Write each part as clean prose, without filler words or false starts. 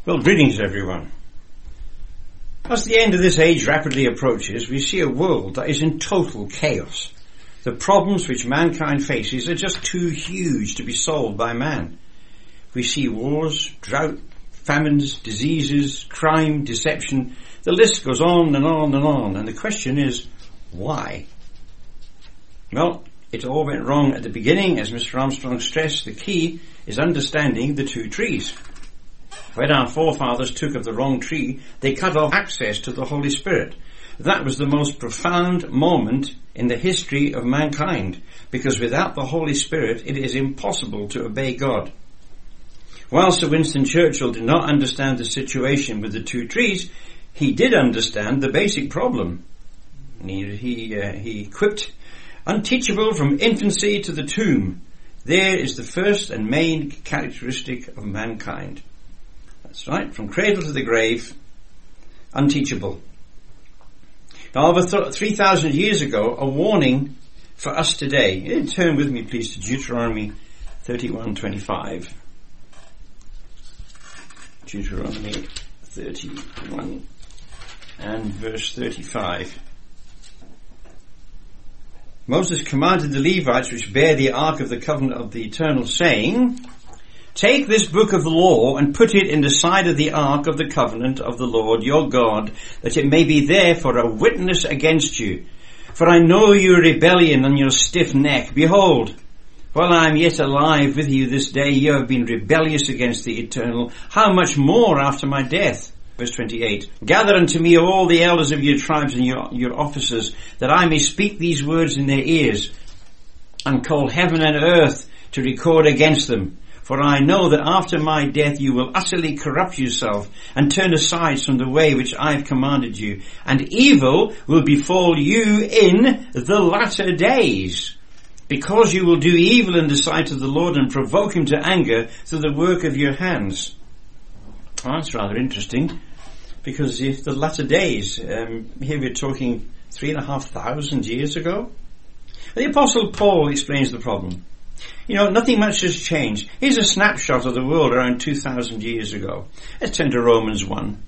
Well, greetings everyone. As the end of this age rapidly approaches, we see a world that is in total chaos. The problems which mankind faces are just too huge to be solved by man. We see wars, drought, famines, diseases, crime, deception. The list goes on and on and on. And the question is, why? Well, it all went wrong at the beginning. As Mr. Armstrong stressed, the key is understanding the two trees. When our forefathers took of the wrong tree, they cut off access to the Holy Spirit. That was the most profound moment in the history of mankind, because without the Holy Spirit, it is impossible to obey God. While Sir Winston Churchill did not understand the situation with the two trees, he did understand the basic problem. He quipped, "Unteachable from infancy to the tomb, there is the first and main characteristic of mankind." That's right, from cradle to the grave, unteachable. Now, over 3,000 years ago, a warning for us today. Turn with me, please, to Deuteronomy 31:25. Deuteronomy 31 and verse 35. Moses commanded the Levites which bear the ark of the covenant of the Eternal, saying, "Take this book of the law and put it in the side of the ark of the covenant of the Lord your God, that it may be there for a witness against you. For I know your rebellion and your stiff neck. Behold, while I am yet alive with you this day, you have been rebellious against the Eternal. How much more after my death?" Verse 28. "Gather unto me all the elders of your tribes and your officers, that I may speak these words in their ears, and call heaven and earth to record against them. For I know that after my death you will utterly corrupt yourself and turn aside from the way which I have commanded you. And evil will befall you in the latter days, because you will do evil in the sight of the Lord and provoke him to anger through the work of your hands." Well, that's rather interesting, because if the latter days, here we're talking 3,500 years ago. The Apostle Paul explains the problem. Nothing much has changed. Here's a snapshot of the world around 2,000 years ago. Let's turn to Romans 1.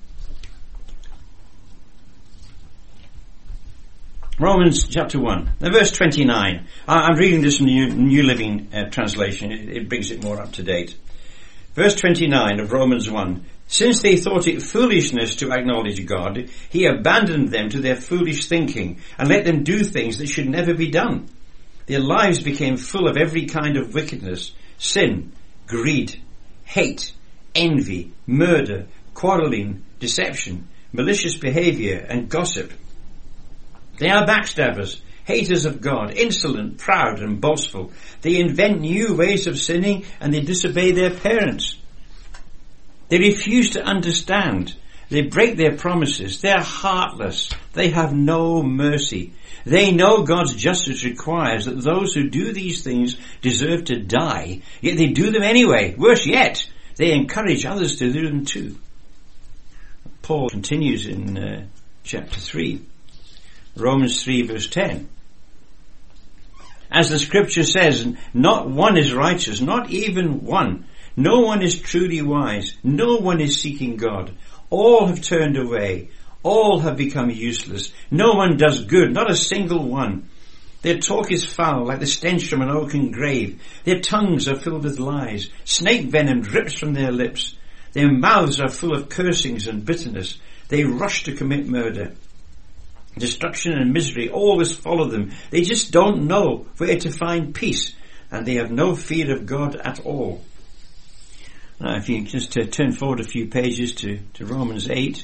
Romans chapter 1, verse 29. I'm reading this from the New Living Translation. It brings it more up to date. Verse 29 of Romans 1. "Since they thought it foolishness to acknowledge God, he abandoned them to their foolish thinking and let them do things that should never be done. Their lives became full of every kind of wickedness, sin, greed, hate, envy, murder, quarreling, deception, malicious behavior, and gossip. They are backstabbers, haters of God, insolent, proud, and boastful. They invent new ways of sinning, and they disobey their parents. They refuse to understand. They break their promises. They are heartless. They have no mercy. They know God's justice requires that those who do these things deserve to die, yet they do them anyway. Worse yet, they encourage others to do them too." Paul continues in chapter 3, Romans 3 verse 10. "As the scripture says, not one is righteous, not even one. No one is truly wise. No one is seeking God. All have turned away. All have become useless. No one does good, not a single one. Their talk is foul, like the stench from an oaken grave. Their tongues are filled with lies. Snake venom drips from their lips. Their mouths are full of cursings and bitterness. They rush to commit murder. Destruction and misery always follow them. They just don't know where to find peace, and they have no fear of God at all." Now, if you just turn forward a few pages to Romans 8.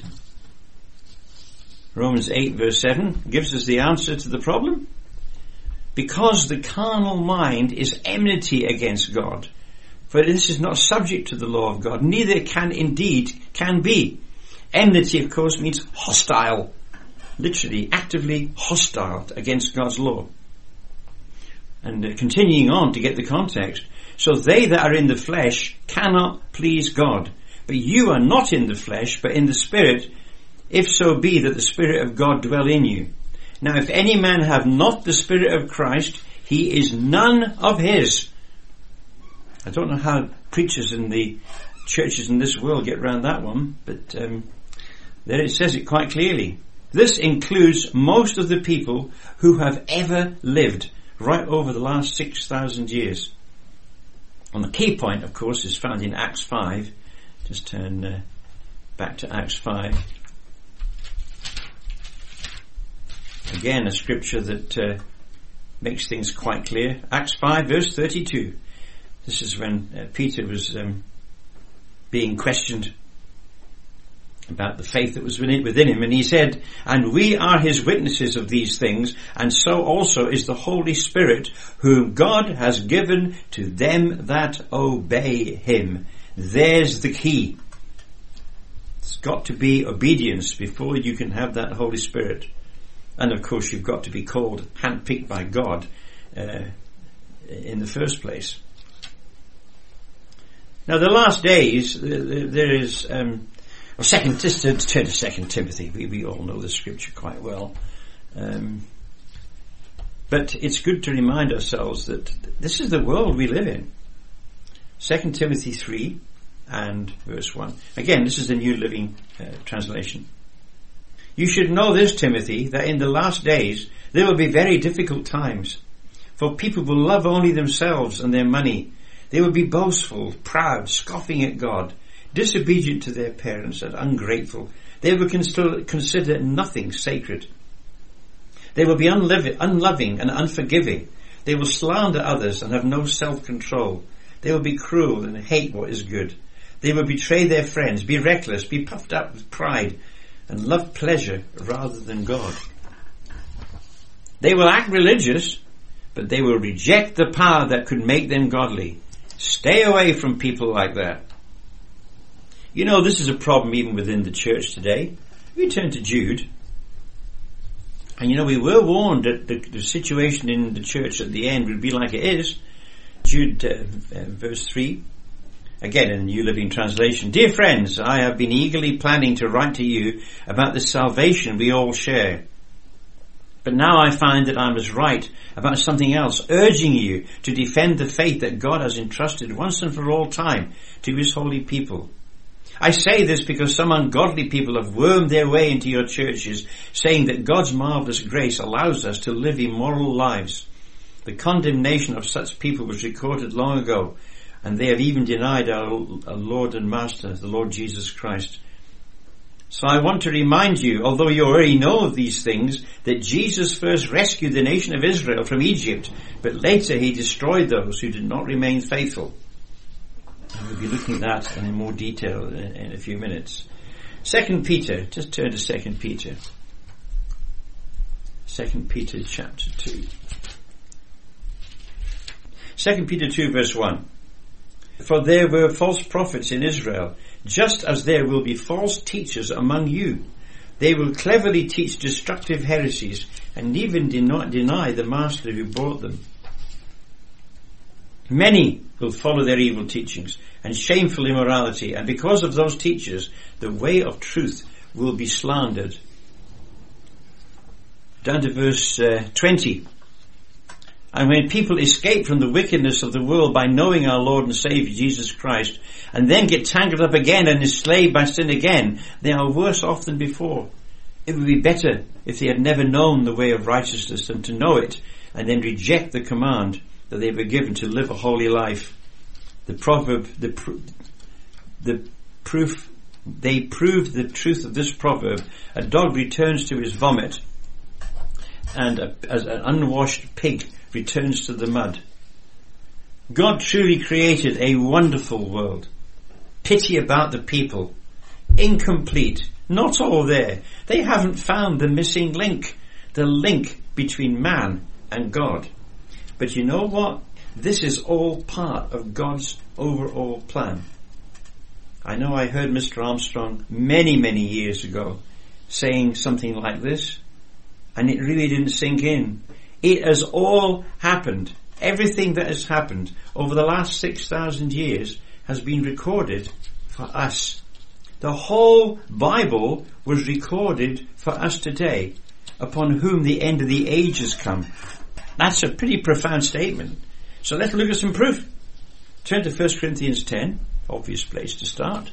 Romans 8 verse 7 gives us the answer to the problem. "Because the carnal mind is enmity against God. For this is not subject to the law of God, neither can be." Enmity, of course, means hostile. Literally, actively hostile against God's law. And continuing on to get the context. "So they that are in the flesh cannot please God. But you are not in the flesh, but in the Spirit, if so be that the Spirit of God dwell in you. Now if any man have not the Spirit of Christ, he is none of his." I don't know how preachers in the churches in this world get around that one, but there it says it quite clearly. This includes most of the people who have ever lived right over the last 6,000 years. And the key point, of course, is found in Acts 5. Just turn back to Acts 5. Again, a scripture that makes things quite clear. Acts 5, verse 32. This is when Peter was being questioned about the faith that was within him, and he said, "And we are his witnesses of these things, and so also is the Holy Spirit, whom God has given to them that obey him." There's the key. It's got to be obedience before you can have that Holy Spirit. And of course you've got to be called, handpicked by God in the first place. Now the last days, there is... just turn to 2 Timothy. We all know the scripture quite well. But it's good to remind ourselves that this is the world we live in. 2 Timothy 3 and verse 1. Again, this is the New Living Translation. "You should know this, Timothy, that in the last days there will be very difficult times. For people will love only themselves and their money. They will be boastful, proud, scoffing at God, disobedient to their parents and ungrateful. They will consider nothing sacred. They will be unloving and unforgiving. They will slander others and have no self-control. They will be cruel and hate what is good. They will betray their friends, be reckless, be puffed up with pride, and love pleasure rather than God. They will act religious, but they will reject the power that could make them godly. Stay away from people like that." You know, this is a problem even within the church today. We turn to Jude. And you know, we were warned that the situation in the church at the end would be like it is. Jude verse 3. Again in the New Living Translation. "Dear friends, I have been eagerly planning to write to you about the salvation we all share. But now I find that I must write about something else, urging you to defend the faith that God has entrusted once and for all time to his holy people. I say this because some ungodly people have wormed their way into your churches, saying that God's marvelous grace allows us to live immoral lives. The condemnation of such people was recorded long ago, and they have even denied our Lord and Master, the Lord Jesus Christ. So I want to remind you, although you already know of these things, that Jesus first rescued the nation of Israel from Egypt, but later he destroyed those who did not remain faithful." And we'll be looking at that in more detail in a few minutes. 2 Peter, just turn to 2 Peter. 2 Peter chapter 2. 2 Peter 2 verse 1. "For there were false prophets in Israel, just as there will be false teachers among you. They will cleverly teach destructive heresies and even deny the master who brought them. Many will follow their evil teachings and shameful immorality, and because of those teachers, the way of truth will be slandered." Down to verse 20. "And when people escape from the wickedness of the world by knowing our Lord and Saviour Jesus Christ, and then get tangled up again and enslaved by sin again, they are worse off than before. It would be better if they had never known the way of righteousness than to know it and then reject the command that they were given to live a holy life. They proved the truth of this proverb: a dog returns to his vomit, and as an unwashed pig returns to the mud. God truly created a wonderful world. Pity about the people. Incomplete. Not all there. They haven't found the missing link. The link between man and God. But you know what? This is all part of God's overall plan. I know I heard Mr. Armstrong many, many years ago saying something like this, and it really didn't sink in. It has all happened. Everything that has happened over the last 6,000 years has been recorded for us. The whole Bible was recorded for us today, upon whom the end of the age has come. That's a pretty profound statement. So let's look at some proof. Turn to 1 Corinthians 10. Obvious place to start.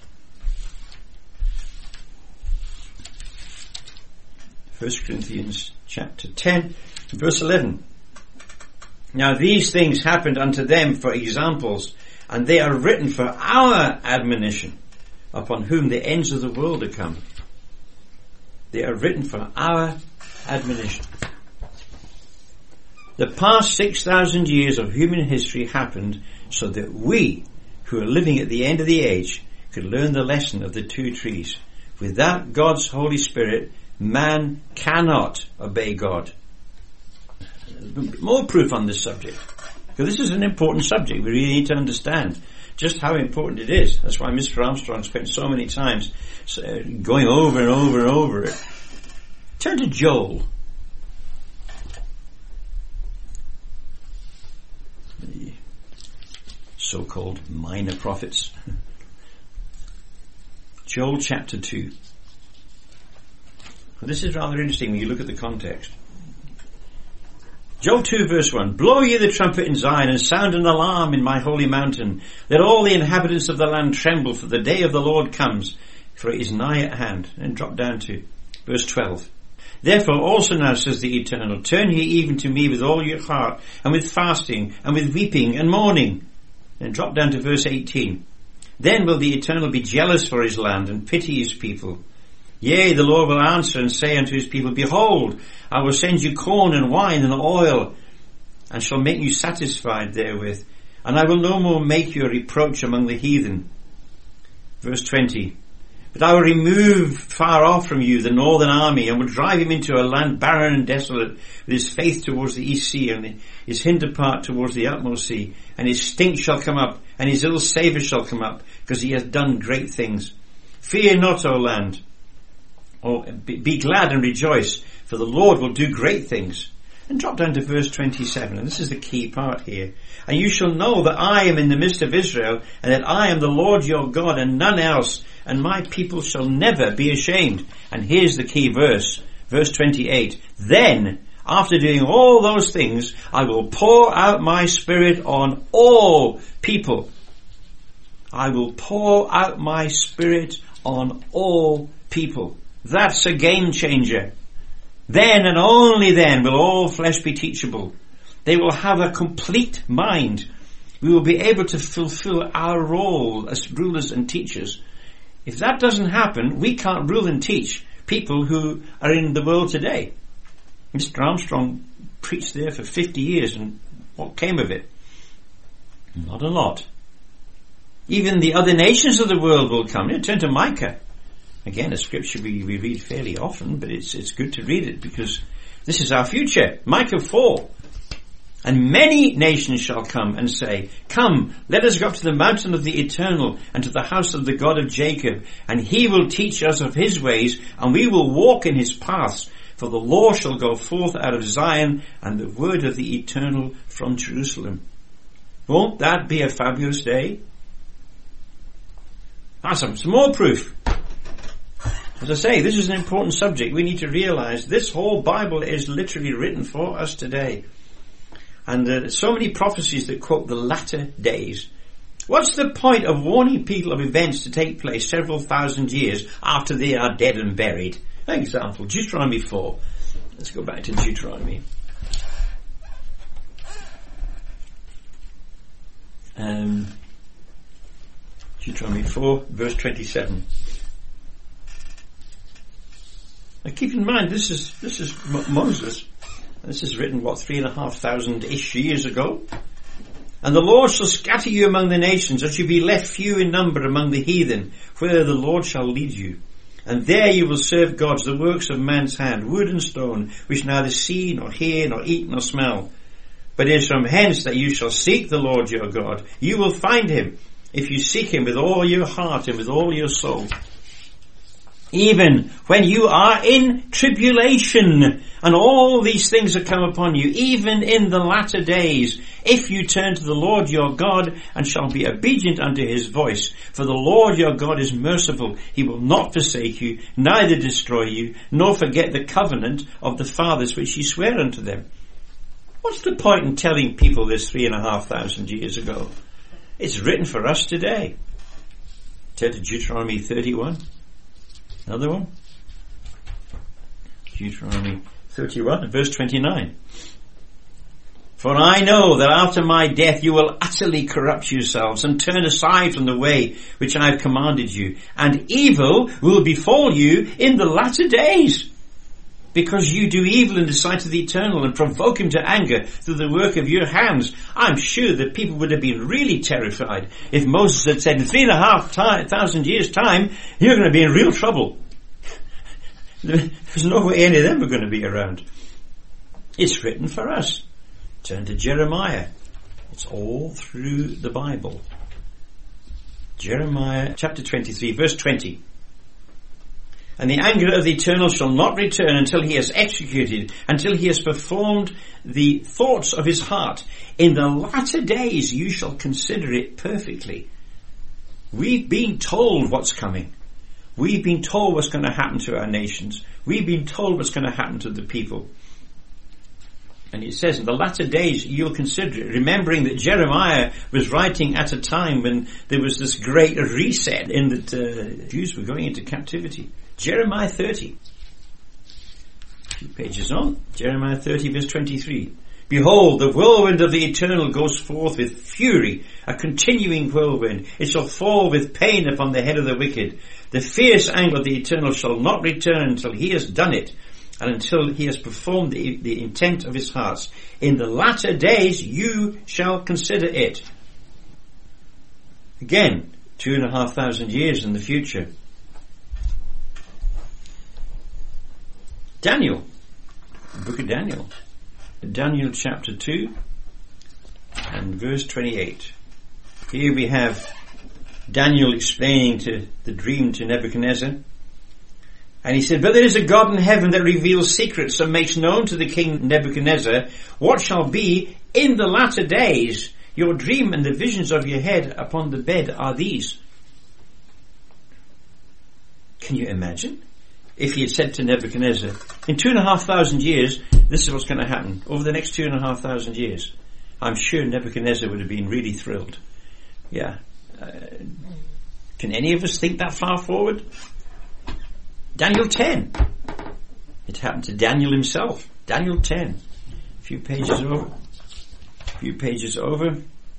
1 Corinthians chapter 10, verse 11. Now these things happened unto them for examples, and they are written for our admonition, upon whom the ends of the world are come. They are written for our admonition. The past 6,000 years of human history happened so that we, who are living at the end of the age, could learn the lesson of the two trees. Without God's Holy Spirit, man cannot obey God. More proof on this subject. Because this is an important subject. We really need to understand just how important it is. That's why Mr. Armstrong spent so many times going over and over and over it. Turn to Joel. The so-called minor prophets. Joel chapter 2. Well, this is rather interesting when you look at the context. Joel 2 verse 1. Blow ye the trumpet in Zion and sound an alarm in my holy mountain. Let all the inhabitants of the land tremble, for the day of the Lord comes, for it is nigh at hand. And drop down to verse 12. Therefore also now, says the Eternal, turn ye even to me with all your heart, and with fasting, and with weeping and mourning. And drop down to verse 18. Then will the Eternal be jealous for his land, and pity his people. Yea, the Lord will answer and say unto his people, Behold, I will send you corn and wine and oil, and shall make you satisfied therewith. And I will no more make you a reproach among the heathen. Verse 20. But I will remove far off from you the northern army, and will drive him into a land barren and desolate, with his face towards the east sea, and his hinder part towards the utmost sea. And his stink shall come up, and his ill savour shall come up, because he hath done great things. Fear not, O land. Or be glad and rejoice, for the Lord will do great things. And drop down to verse 27, and this is the key part here. And you shall know that I am in the midst of Israel, and that I am the Lord your God, and none else, and my people shall never be ashamed. And here's the key verse, verse 28. Then, after doing all those things, I will pour out my spirit on all people. I will pour out my spirit on all people. That's a game changer. Then and only then will all flesh be teachable. They will have a complete mind. We will be able to fulfill our role as rulers and teachers. If that doesn't happen, we can't rule and teach people who are in the world today. Mr. Armstrong preached there for 50 years, and what came of it? Not a lot. Even the other nations of the world will come. Turn to Micah. Again, a scripture we read fairly often, but it's good to read it because this is our future. Micah 4. And many nations shall come and say, Come, let us go up to the mountain of the Eternal, and to the house of the God of Jacob, and he will teach us of his ways, and we will walk in his paths. For the law shall go forth out of Zion, and the word of the Eternal from Jerusalem. Won't that be a fabulous day? Awesome. Some more proof. As I say, this is an important subject. We need to realize this whole Bible is literally written for us today. And so many prophecies that quote the latter days. What's the point of warning people of events to take place several thousand years after they are dead and buried? An example, Deuteronomy 4. Let's go back to Deuteronomy. Deuteronomy 4, verse 27. Now keep in mind, this is Moses. This is written, 3,500-ish years ago. And the Lord shall scatter you among the nations, that you be left few in number among the heathen, where the Lord shall lead you. And there you will serve gods, the works of man's hand, wood and stone, which neither see, nor hear, nor eat, nor smell. But it is from hence that you shall seek the Lord your God. You will find him, if you seek him with all your heart and with all your soul. Even when you are in tribulation, and all these things are come upon you, even in the latter days, if you turn to the Lord your God, and shall be obedient unto his voice. For the Lord your God is merciful. He will not forsake you, neither destroy you, nor forget the covenant of the fathers which he sware unto them. What's the point in telling people this 3,500 years ago? It's written for us today. Turn to Deuteronomy 31. Another one. Deuteronomy 31 and verse 29. For I know that after my death you will utterly corrupt yourselves and turn aside from the way which I have commanded you, and evil will befall you in the latter days, because you do evil in the sight of the Eternal and provoke him to anger through the work of your hands. I'm sure that people would have been really terrified if Moses had said, in 3,500 years' time, you're going to be in real trouble. There's no way any of them are going to be around. It's written for us. Turn to Jeremiah. It's all through the Bible. Jeremiah chapter 23, verse 20. And the anger of the Eternal shall not return until he has executed, until he has performed the thoughts of his heart. In the latter days you shall consider it perfectly. We've been told what's coming. We've been told what's going to happen to our nations. We've been told what's going to happen to the people. And it says, in the latter days you'll consider it, remembering that Jeremiah was writing at a time when there was this great reset in that Jews were going into captivity. Jeremiah 30. A few pages on. Jeremiah 30 verse 23. Behold, the whirlwind of the Eternal goes forth with fury, a continuing whirlwind. It shall fall with pain upon the head of the wicked. The fierce anger of the Eternal shall not return until he has done it, and until he has performed the intent of his hearts. In the latter days you shall consider it. Again, 2,500 years in the future. Daniel, the book of Daniel. Daniel chapter 2 and verse 28. Here we have Daniel explaining to the dream to Nebuchadnezzar. And he said, but there is a God in heaven that reveals secrets and makes known to the king Nebuchadnezzar what shall be in the latter days. Your dream and the visions of your head upon the bed are these. Can you imagine? If he had said to Nebuchadnezzar, in 2,500 years, this is what's going to happen. Over the next 2,500 years. I'm sure Nebuchadnezzar would have been really thrilled. Yeah. Can any of us think that far forward? Daniel 10. It happened to Daniel himself. Daniel 10. A few pages over.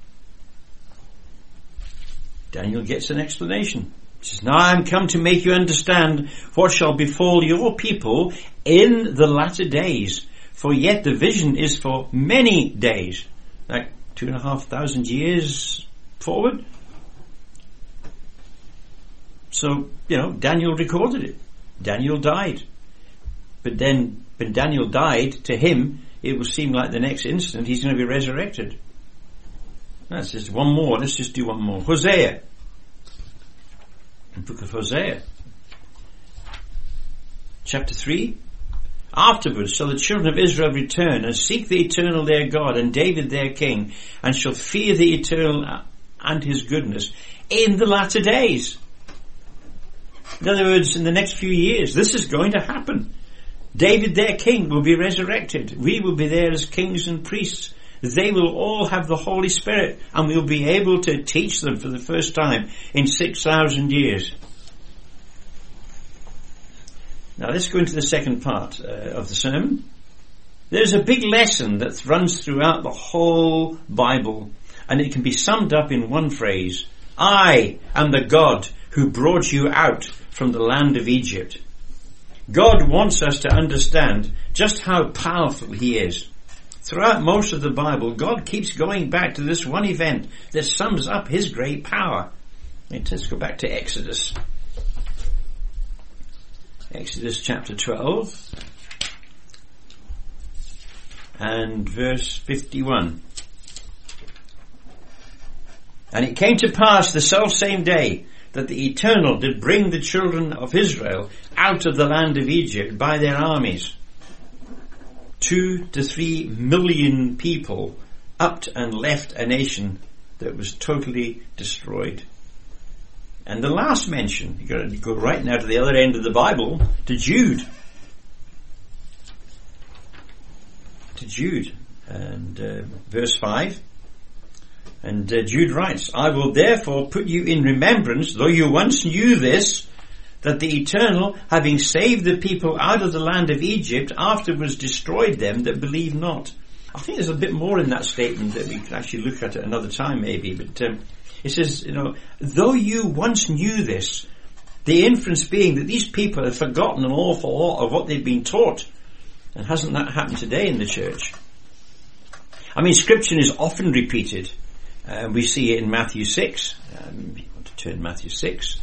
Daniel gets an explanation. He says, now I am come to make you understand what shall befall your people in the latter days. For yet the vision is for many days. Like 2,500 years forward. So, Daniel recorded it. Daniel died. But then, when Daniel died, to him, it will seem like the next instant he's going to be resurrected. That's just one more. Let's just do one more. Hosea. The book of Hosea. Chapter 3. Afterwards shall the children of Israel return and seek the Eternal their God and David their king, and shall fear the Eternal and his goodness in the latter days. In other words, in the next few years, this is going to happen. David, their king, will be resurrected. We will be there as kings and priests. They will all have the Holy Spirit, and we'll be able to teach them for the first time in 6,000 years. Now let's go into the second part of the sermon. There's a big lesson that runs throughout the whole Bible, and it can be summed up in one phrase. I am the God who brought you out from the land of Egypt. God wants us to understand just how powerful he is. Throughout most of the Bible, God keeps going back to this one event that sums up his great power. Let's go back to Exodus. Exodus chapter 12 and verse 51. And it came to pass the selfsame day that the Eternal did bring the children of Israel out of the land of Egypt by their armies. 2 to 3 million people upped and left a nation that was totally destroyed. And the last mention, you've got to go right now to the other end of the Bible, to Jude. To Jude, and verse 5. And Jude writes, I will therefore put you in remembrance, though you once knew this, that the Eternal, having saved the people out of the land of Egypt, afterwards destroyed them that believe not. I think there's a bit more in that statement that we could actually look at another time maybe, but it says, though you once knew this, the inference being that these people have forgotten an awful lot of what they've been taught. And hasn't that happened today in the church? I mean, Scripture is often repeated. We see it in Matthew 6. You want to turn Matthew 6.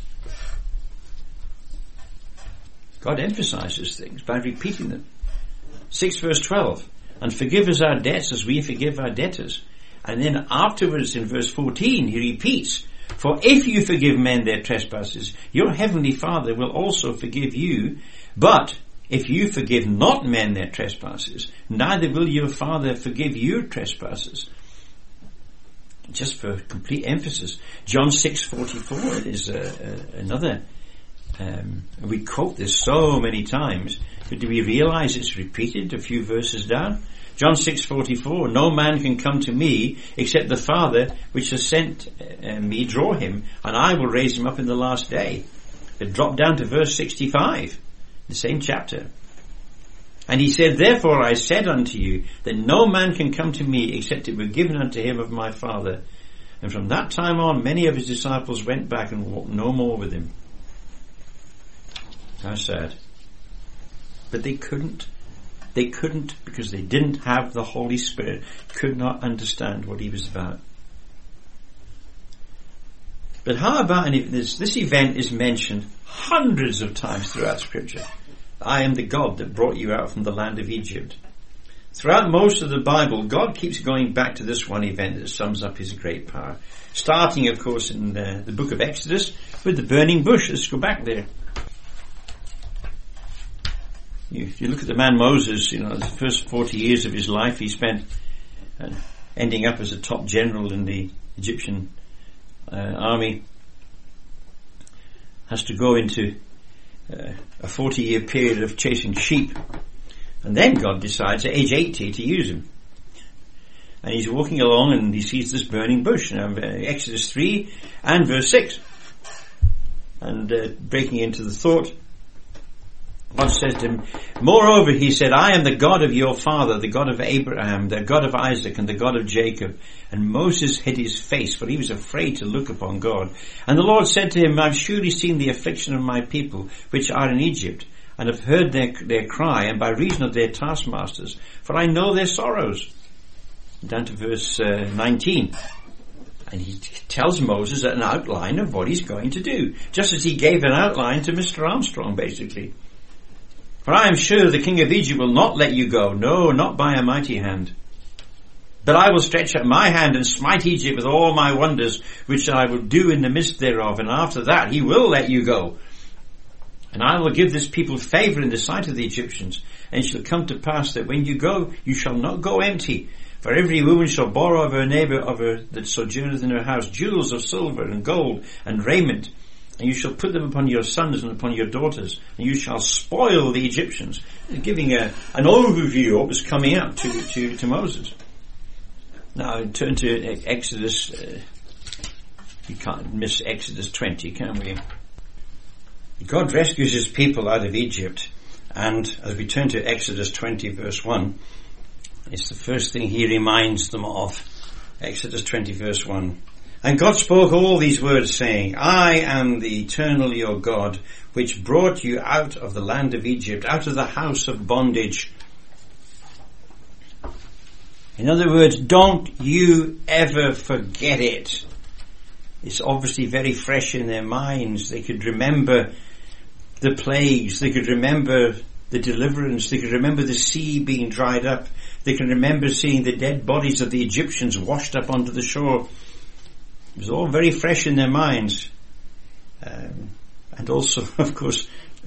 God emphasizes things by repeating them. 6 verse 12. And forgive us our debts as we forgive our debtors. And then afterwards in verse 14 he repeats, for if you forgive men their trespasses, your heavenly Father will also forgive you. But if you forgive not men their trespasses, neither will your Father forgive your trespasses. Just for complete emphasis, John 6:44 is another. We quote this so many times, but do we realize it's repeated a few verses down? John 6:44, no man can come to me except the Father which has sent me draw him, and I will raise him up in the last day. But drop down to verse 65, the same chapter. And he said, therefore I said unto you, that no man can come to me except it were given unto him of my Father. And from that time on, many of his disciples went back and walked no more with him. How sad. But they couldn't. They couldn't because they didn't have the Holy Spirit, could not understand what he was about. But how about this event is mentioned hundreds of times throughout Scripture. I am the God that brought you out from the land of Egypt. Throughout most of the Bible, God keeps going back to this one event that sums up his great power. Starting, of course, in the book of Exodus with the burning bush. Let's go back there. If you look at the man Moses, the first 40 years of his life he spent ending up as a top general in the Egyptian army, has to go into a 40-year period of chasing sheep. And then God decides at age 80 to use him. And he's walking along and he sees this burning bush. Now, Exodus 3 and verse 6. And breaking into the thought, God says to him, moreover, he said, I am the God of your father, the God of Abraham, the God of Isaac, and the God of Jacob. And Moses hid his face, for he was afraid to look upon God. And the Lord said to him, I've surely seen the affliction of my people, which are in Egypt, and have heard their cry, and by reason of their taskmasters, for I know their sorrows. Down to verse 19. And he tells Moses an outline of what he's going to do, just as he gave an outline to Mr. Armstrong, basically. For I am sure the king of Egypt will not let you go, no, not by a mighty hand. But I will stretch out my hand and smite Egypt with all my wonders, which I will do in the midst thereof, and after that he will let you go. And I will give this people favour in the sight of the Egyptians, and it shall come to pass that when you go, you shall not go empty. For every woman shall borrow of her neighbour that sojourneth in her house jewels of silver and gold and raiment. And you shall put them upon your sons and upon your daughters, and you shall spoil the Egyptians. Giving an overview of what was coming up to Moses. Now turn to Exodus. You can't miss Exodus 20, can we? God rescues his people out of Egypt, and as we turn to Exodus 20 verse 1, it's the first thing he reminds them of. Exodus 20 verse 1. And God spoke all these words, saying, I am the eternal your God, which brought you out of the land of Egypt, out of the house of bondage. In other words, don't you ever forget it. It's obviously very fresh in their minds. They could remember the plagues. They could remember the deliverance. They could remember the sea being dried up. They can remember seeing the dead bodies of the Egyptians washed up onto the shore. It was all very fresh in their minds. And also, of course,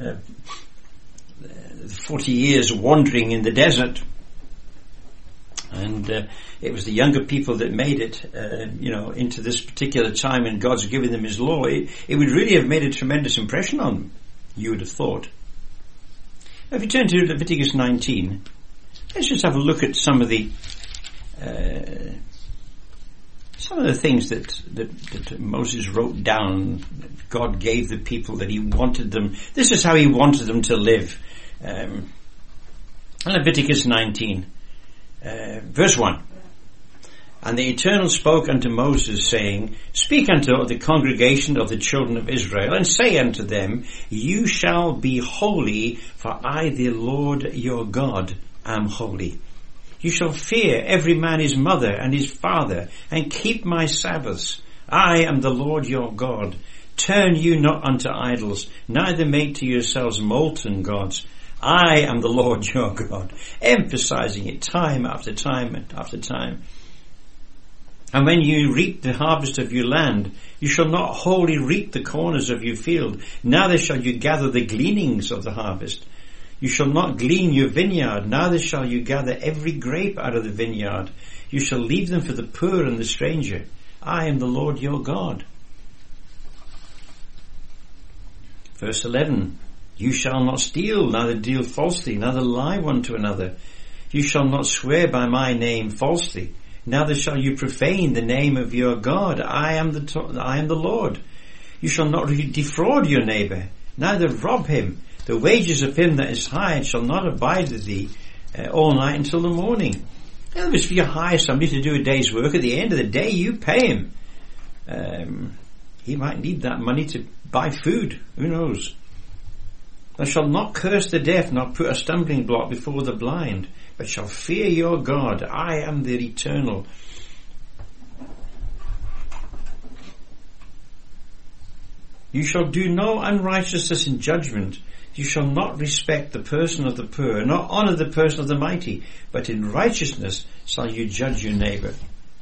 40 years wandering in the desert. And it was the younger people that made it, into this particular time when God's given them his law. It would really have made a tremendous impression on them, you would have thought. Now, if you turn to Leviticus 19, let's just have a look at some of the some of the things that Moses wrote down, God gave the people that he wanted them. This is how he wanted them to live. Leviticus 19, verse 1. And the Eternal spoke unto Moses, saying, Speak unto the congregation of the children of Israel, and say unto them, You shall be holy, for I, the Lord your God, am holy. You shall fear every man his mother and his father, and keep my Sabbaths. I am the Lord your God. Turn you not unto idols, neither make to yourselves molten gods. I am the Lord your God. Emphasizing it time after time and after time. And when you reap the harvest of your land, you shall not wholly reap the corners of your field, neither shall you gather the gleanings of the harvest. You shall not glean your vineyard, neither shall you gather every grape out of the vineyard. You shall leave them for the poor and the stranger. I am the Lord your God. Verse 11, You shall not steal, neither deal falsely, neither lie one to another. You shall not swear by my name falsely. Neither shall you profane the name of your God. I am the Lord. You shall not defraud your neighbor, neither rob him. The wages of him that is hired shall not abide with thee all night until the morning. In other words, if you hire somebody to do a day's work, at the end of the day you pay him. He might need that money to buy food. Who knows? Thou shalt not curse the deaf, nor put a stumbling block before the blind, but shall fear your God. I am the Eternal. You shall do no unrighteousness in judgment. You shall not respect the person of the poor, nor honour the person of the mighty, but in righteousness shall you judge your neighbour.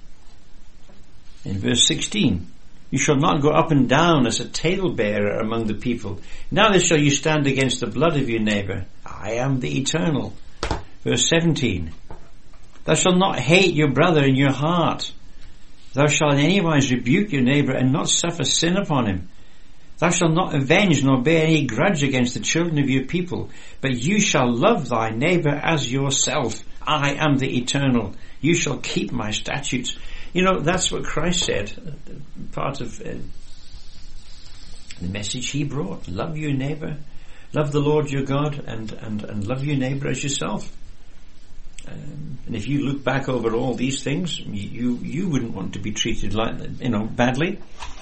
In verse 16, You shall not go up and down as a talebearer among the people, neither shall you stand against the blood of your neighbour. I am the Eternal. Verse 17, Thou shalt not hate your brother in your heart. Thou shalt in any wise rebuke your neighbour, and not suffer sin upon him. Thou shalt not avenge nor bear any grudge against the children of your people, but you shall love thy neighbour as yourself. I am the Eternal. You shall keep my statutes. You know, that's what Christ said, part of the message he brought. Love your neighbour, love the Lord your God, and love your neighbour as yourself. And if you look back over all these things, you wouldn't want to be treated like, badly.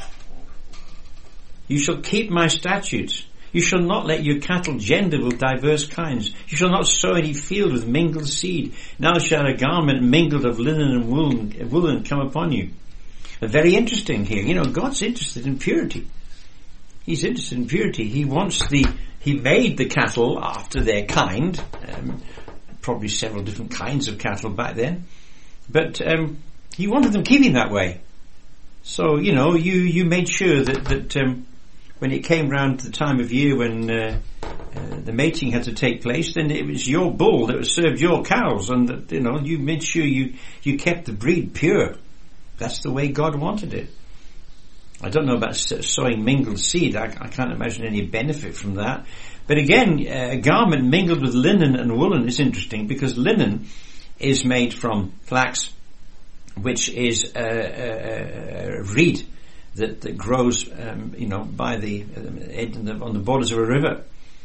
You shall keep my statutes. You shall not let your cattle gender with diverse kinds. You shall not sow any field with mingled seed. Now shall a garment mingled of linen and woolen come upon you. Very interesting here. God's interested in purity. He's interested in purity. He made the cattle after their kind. Probably several different kinds of cattle back then. But he wanted them keeping that way. So, you made sure that when it came round to the time of year when the mating had to take place, then it was your bull that served your cows, and that, you made sure you kept the breed pure. That's the way God wanted it. I don't know about sowing mingled seed. I can't imagine any benefit from that. But again, a garment mingled with linen and woolen is interesting, because linen is made from flax, which is a reed that grows, by on the borders of a river.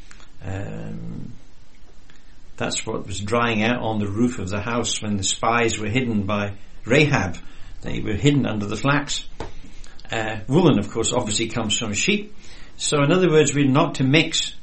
That's what was drying out on the roof of the house when the spies were hidden by Rahab. They were hidden under the flax. Woolen, of course, obviously comes from sheep. So, in other words, we're not to mix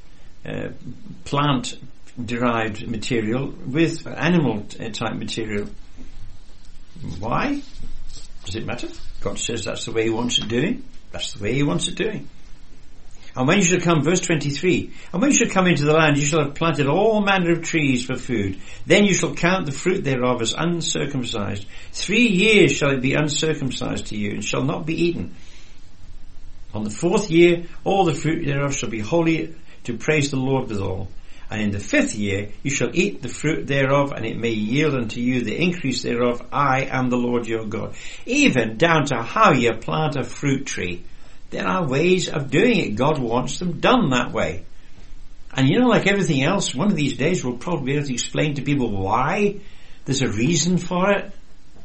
plant-derived material with animal-type material. Why? Does it matter? God says that's the way he wants it doing. That's the way he wants it doing. And when you shall come, verse 23, and when you shall come into the land, you shall have planted all manner of trees for food. Then you shall count the fruit thereof as uncircumcised. 3 years shall it be uncircumcised to you, and shall not be eaten. On the 4th year, all the fruit thereof shall be holy, to praise the Lord withal. And in the 5th year you shall eat the fruit thereof, and it may yield unto you the increase thereof. I am the Lord your God. Even down to how you plant a fruit tree. There are ways of doing it. God wants them done that way. And like everything else, one of these days we'll probably be able to explain to people why. There's a reason for it.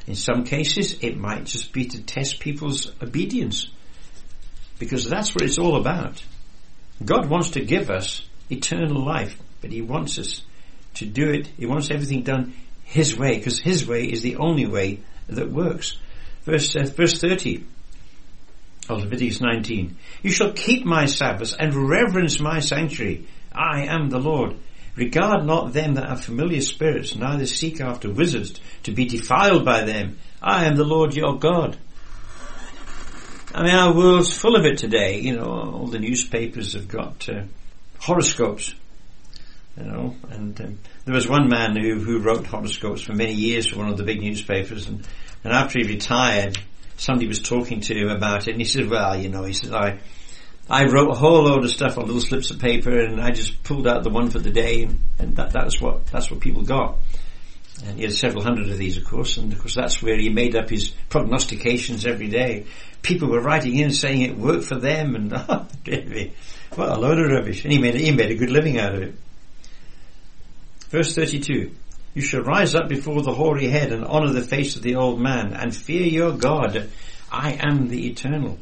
In some cases, it might just be to test people's obedience, because that's what it's all about. God wants to give us eternal life, but He wants us to do it. He wants everything done His way, because His way is the only way that works. Verse 30 of Leviticus 19. You shall keep my Sabbaths and reverence my sanctuary. I am the Lord. Regard not them that have familiar spirits, neither seek after wizards to be defiled by them. I am the Lord your God. I mean, our world's full of it today. You know, all the newspapers have got horoscopes. You know, and there was one man who wrote horoscopes for many years for one of the big newspapers, and after he retired, somebody was talking to him about it, and he said, well, you know, he said, I wrote a whole load of stuff on little slips of paper, and I just pulled out the one for the day, and that's what people got. And he had several hundred of these, of course, and of course that's where he made up his prognostications every day. People were writing in saying it worked for them, and what a load of rubbish. And he made a good living out of it. Verse 32. You shall rise up before the hoary head and honour the face of the old man, and fear your God. I am the Eternal.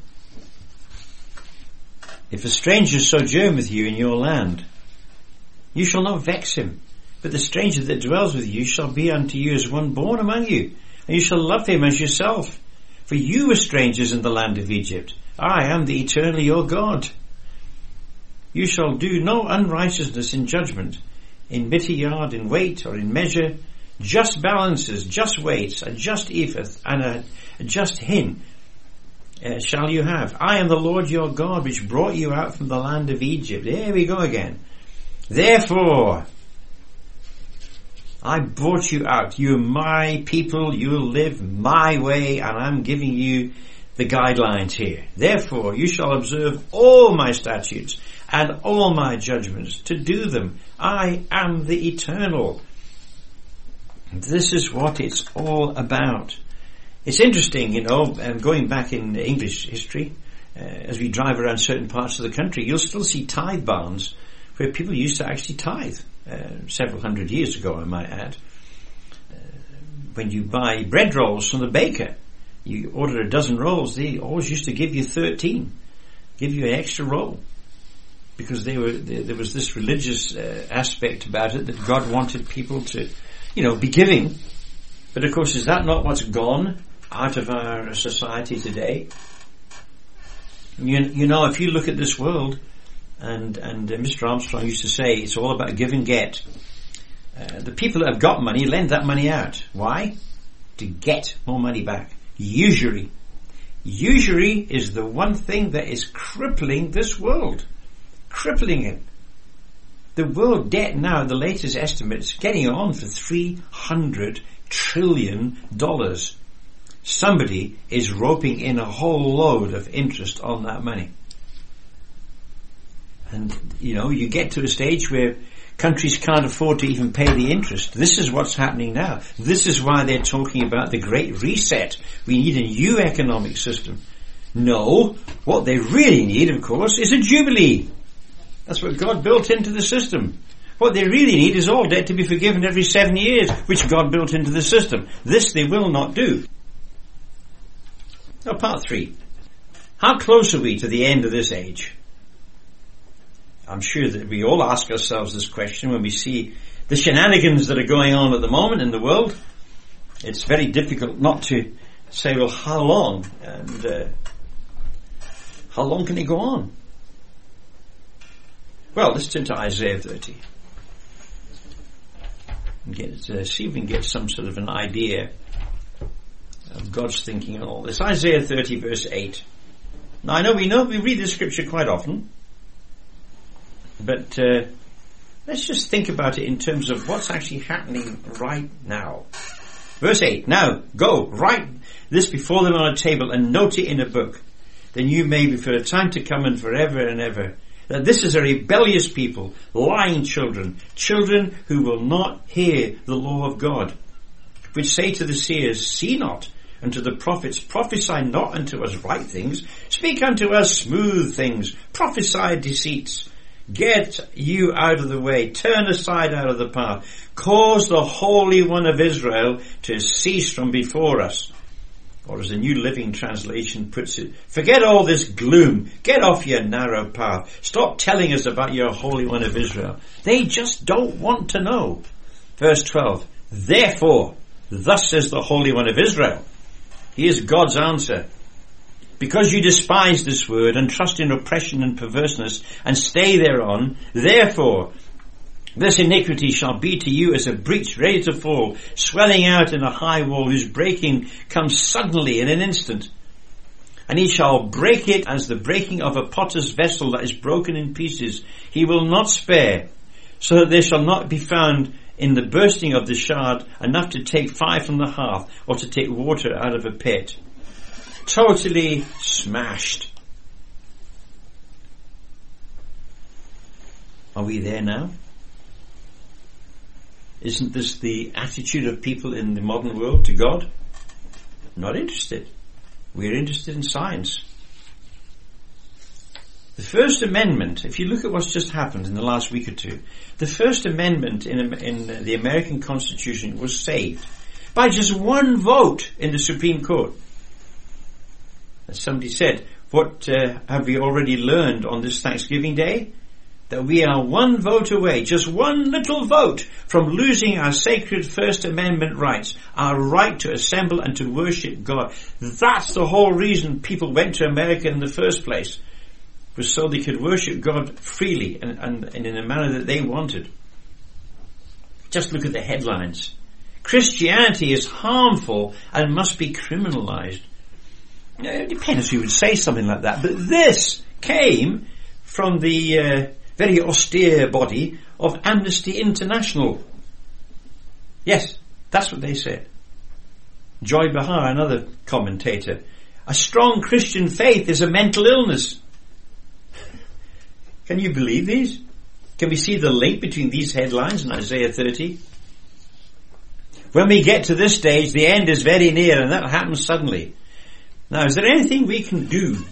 If a stranger sojourn with you in your land, you shall not vex him, but the stranger that dwells with you shall be unto you as one born among you, and you shall love him as yourself. For you were strangers in the land of Egypt. I am the Eternal your God. You shall do no unrighteousness in judgment, in mitiyard, in weight, or in measure, just balances, just weights, a just ephah, and a just hin shall you have. I am the Lord your God, which brought you out from the land of Egypt. There we go again. Therefore, I brought you out. You are my people. You live my way, and I'm giving you the guidelines here. Therefore, you shall observe all my statutes and all my judgments to do them. I am the Eternal. This is what it's all about. It's interesting, you know, going back in English history, as we drive around certain parts of the country, you'll still see tithe barns where people used to actually tithe, several hundred years ago, I might add. When you buy bread rolls from the baker, you order a dozen rolls, they always used to give you 13, give you an extra roll, because there was this religious aspect about it, that God wanted people to, you know, be giving. But of course, is that not what's gone out of our society today? You know, if you look at this world, and Mr. Armstrong used to say, it's all about give and get. The people that have got money lend that money out. Why? To get more money back. Usury. Usury is the one thing that is crippling this world. Crippling it. The world debt now, the latest estimates, getting on for $300 trillion. Somebody is roping in a whole load of interest on that money. And, you know, you get to a stage where countries can't afford to even pay the interest. This is what's happening now. This is why they're talking about the Great Reset. We need a new economic system. No, what they really need, of course, is a jubilee. That's what God built into the system. What they really need is all debt to be forgiven every 7 years, which God built into the system. This they will not do. Now, part 3. How close are we to the end of this age? I'm sure that we all ask ourselves this question when we see the shenanigans that are going on at the moment in the world. It's very difficult not to say, well, how long? And how long can it go on? Well, let's turn to Isaiah 30. And see if we can get some sort of an idea of God's thinking on all this. Isaiah 30 verse 8. Now I know we read this scripture quite often, but let's just think about it in terms of what's actually happening right now. Verse 8. Now go, write this before them on a table and note it in a book. Then you may be for a time to come and forever and ever. That this is a rebellious people, lying children, children who will not hear the law of God, which say to the seers, see not, and to the prophets, prophesy not unto us right things, speak unto us smooth things, prophesy deceits. Get you out of the way. Turn aside out of the path. Cause the Holy One of Israel to cease from before us. Or as the New Living Translation puts it, forget all this gloom. Get off your narrow path. Stop telling us about your Holy One of Israel. They just don't want to know. Verse 12. Therefore, thus says the Holy One of Israel. Here's God's answer. Because you despise this word and trust in oppression and perverseness and stay thereon, therefore, this iniquity shall be to you as a breach ready to fall, swelling out in a high wall whose breaking comes suddenly in an instant. And he shall break it as the breaking of a potter's vessel that is broken in pieces. He will not spare, so that there shall not be found in the bursting of the shard enough to take fire from the hearth or to take water out of a pit. Totally smashed. Are we there now? Isn't this the attitude of people in the modern world to God? Not interested. We're interested in science. The First Amendment, if you look at what's just happened in the last week or two, the First Amendment in the American Constitution was saved by just one vote in the Supreme Court. As somebody said, what have we already learned on this Thanksgiving Day? That we are one vote away, just one little vote from losing our sacred First Amendment rights, our right to assemble and to worship God. That's the whole reason people went to America in the first place, was so they could worship God freely and in a manner that they wanted. Just look at the headlines. Christianity is harmful and must be criminalized. It depends who would say something like that, but this came from the very austere body of Amnesty International. Yes, that's what they said. Joy Behar, another commentator, a strong Christian faith is a mental illness. Can you believe these? Can we see the link between these headlines and Isaiah 30? When we get to this stage, the end is very near, and that happens suddenly. Now, is there anything we can do?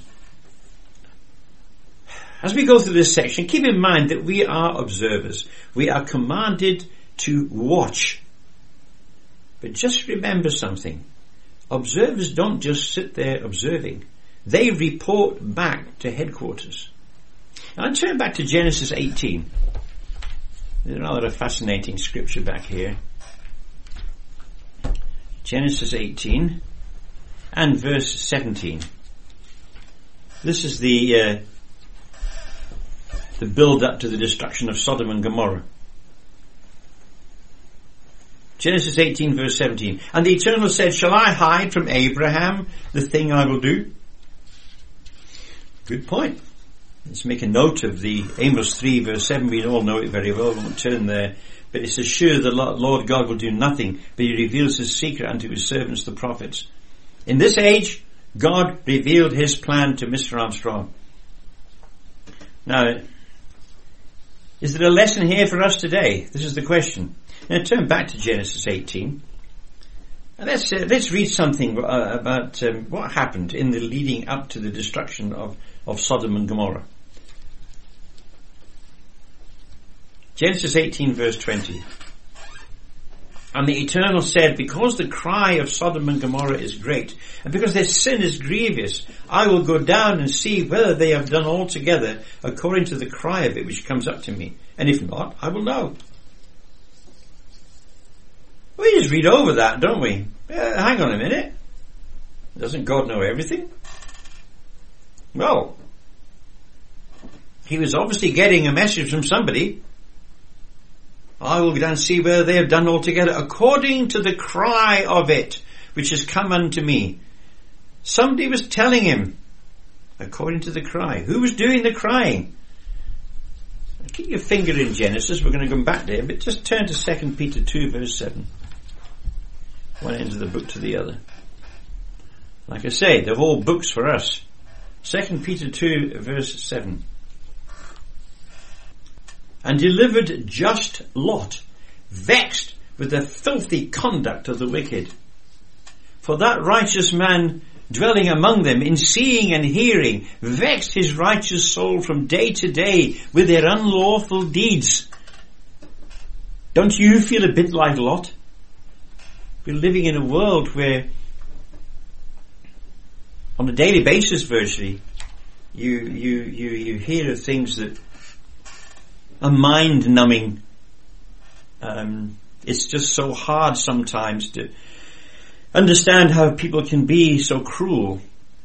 As we go through this section, keep in mind that we are observers. We are commanded to watch. But just remember something. Observers don't just sit there observing. They report back to headquarters. Now, I'll turn back to Genesis 18. There's another fascinating scripture back here. Genesis 18 and verse 17. This is the build-up to the destruction of Sodom and Gomorrah. Genesis 18 verse 17. And the Eternal said, shall I hide from Abraham the thing I will do? Good point. Let's make a note of the Amos 3 verse 7. We all know it very well. We won't turn there. But it says, sure, the Lord God will do nothing, but he reveals his secret unto his servants, the prophets. In this age, God revealed his plan to Mr. Armstrong. Now, is there a lesson here for us today? This is the question. Now turn back to Genesis 18. And let's read something about what happened in the leading up to the destruction of Sodom and Gomorrah. Genesis 18 verse 20. And the Eternal said, because the cry of Sodom and Gomorrah is great, and because their sin is grievous, I will go down and see whether they have done altogether according to the cry of it which comes up to me. And if not, I will know. We just read over that, don't we? Hang on a minute. Doesn't God know everything? Well, he was obviously getting a message from somebody. I will go down and see whether they have done altogether according to the cry of it, which has come unto me. Somebody was telling him, according to the cry. Who was doing the crying? Keep your finger in Genesis. We're going to come back there, but just turn to 2 Peter 2 verse 7. One end of the book to the other. Like I say, they're all books for us. 2 Peter 2 verse 7. And delivered just Lot, vexed with the filthy conduct of the wicked. For that righteous man dwelling among them, in seeing and hearing, vexed his righteous soul from day to day with their unlawful deeds. Don't you feel a bit like Lot? We're living in a world where, on a daily basis virtually, you hear of things that are mind-numbing. It's just so hard sometimes to understand how people can be so cruel.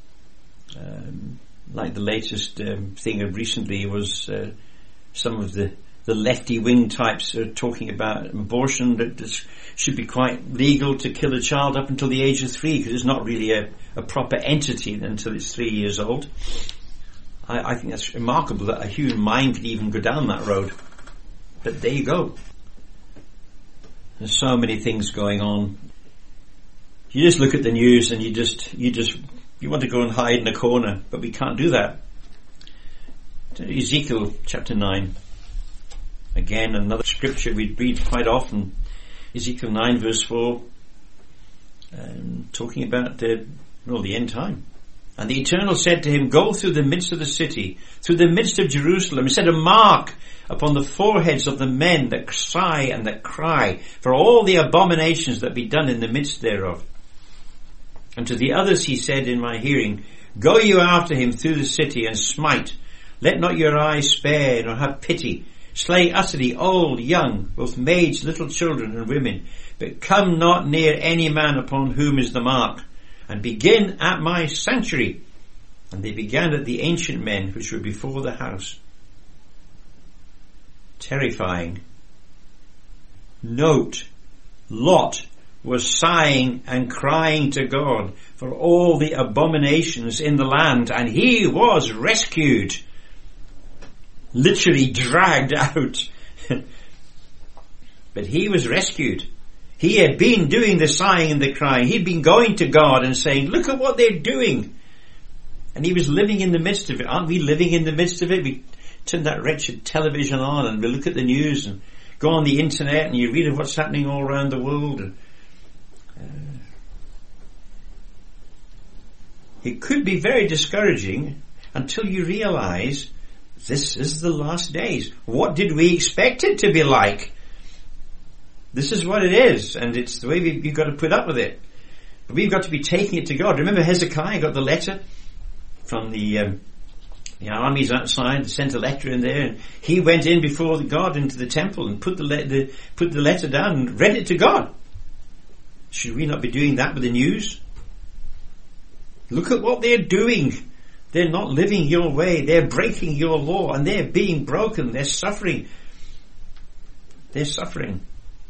Like the latest thing of recently was some of the lefty wing types are talking about abortion, that this should be quite legal to kill a child up until the age of 3, because it's not really a proper entity until it's 3 years old. I think that's remarkable that a human mind could even go down that road. But there you go. There's so many things going on. You just look at the news and you want to go and hide in a corner, but we can't do that. Ezekiel chapter 9. Again, another scripture we read quite often. Ezekiel 9 verse 4. Talking about the end time. And the Eternal said to him, go through the midst of the city, through the midst of Jerusalem, and set a mark upon the foreheads of the men that sigh and that cry, for all the abominations that be done in the midst thereof. And to the others he said in my hearing, go you after him through the city and smite. Let not your eyes spare nor have pity. Slay utterly old, young, both maids, little children and women. But come not near any man upon whom is the mark. And begin at my sanctuary. And they began at the ancient men which were before the house. Terrifying. Note, Lot was sighing and crying to God for all the abominations in the land, and he was rescued. Literally dragged out. But he was rescued. He had been doing the sighing and the crying. He'd been going to God and saying, look at what they're doing. And he was living in the midst of it. Aren't we living in the midst of it? We turn that wretched television on and we look at the news and go on the internet and you read of what's happening all around the world. It could be very discouraging until you realize this is the last days. What did we expect it to be like? This is what it is, and it's the way we've got to put up with it. But we've got to be taking it to God. Remember Hezekiah got the letter from the armies outside, sent a letter in there, and he went in before God into the temple and put the letter down and read it to God. Should we not be doing that with the news? Look at what they're doing. They're not living your way. They're breaking your law, and they're being broken. They're suffering. They're suffering.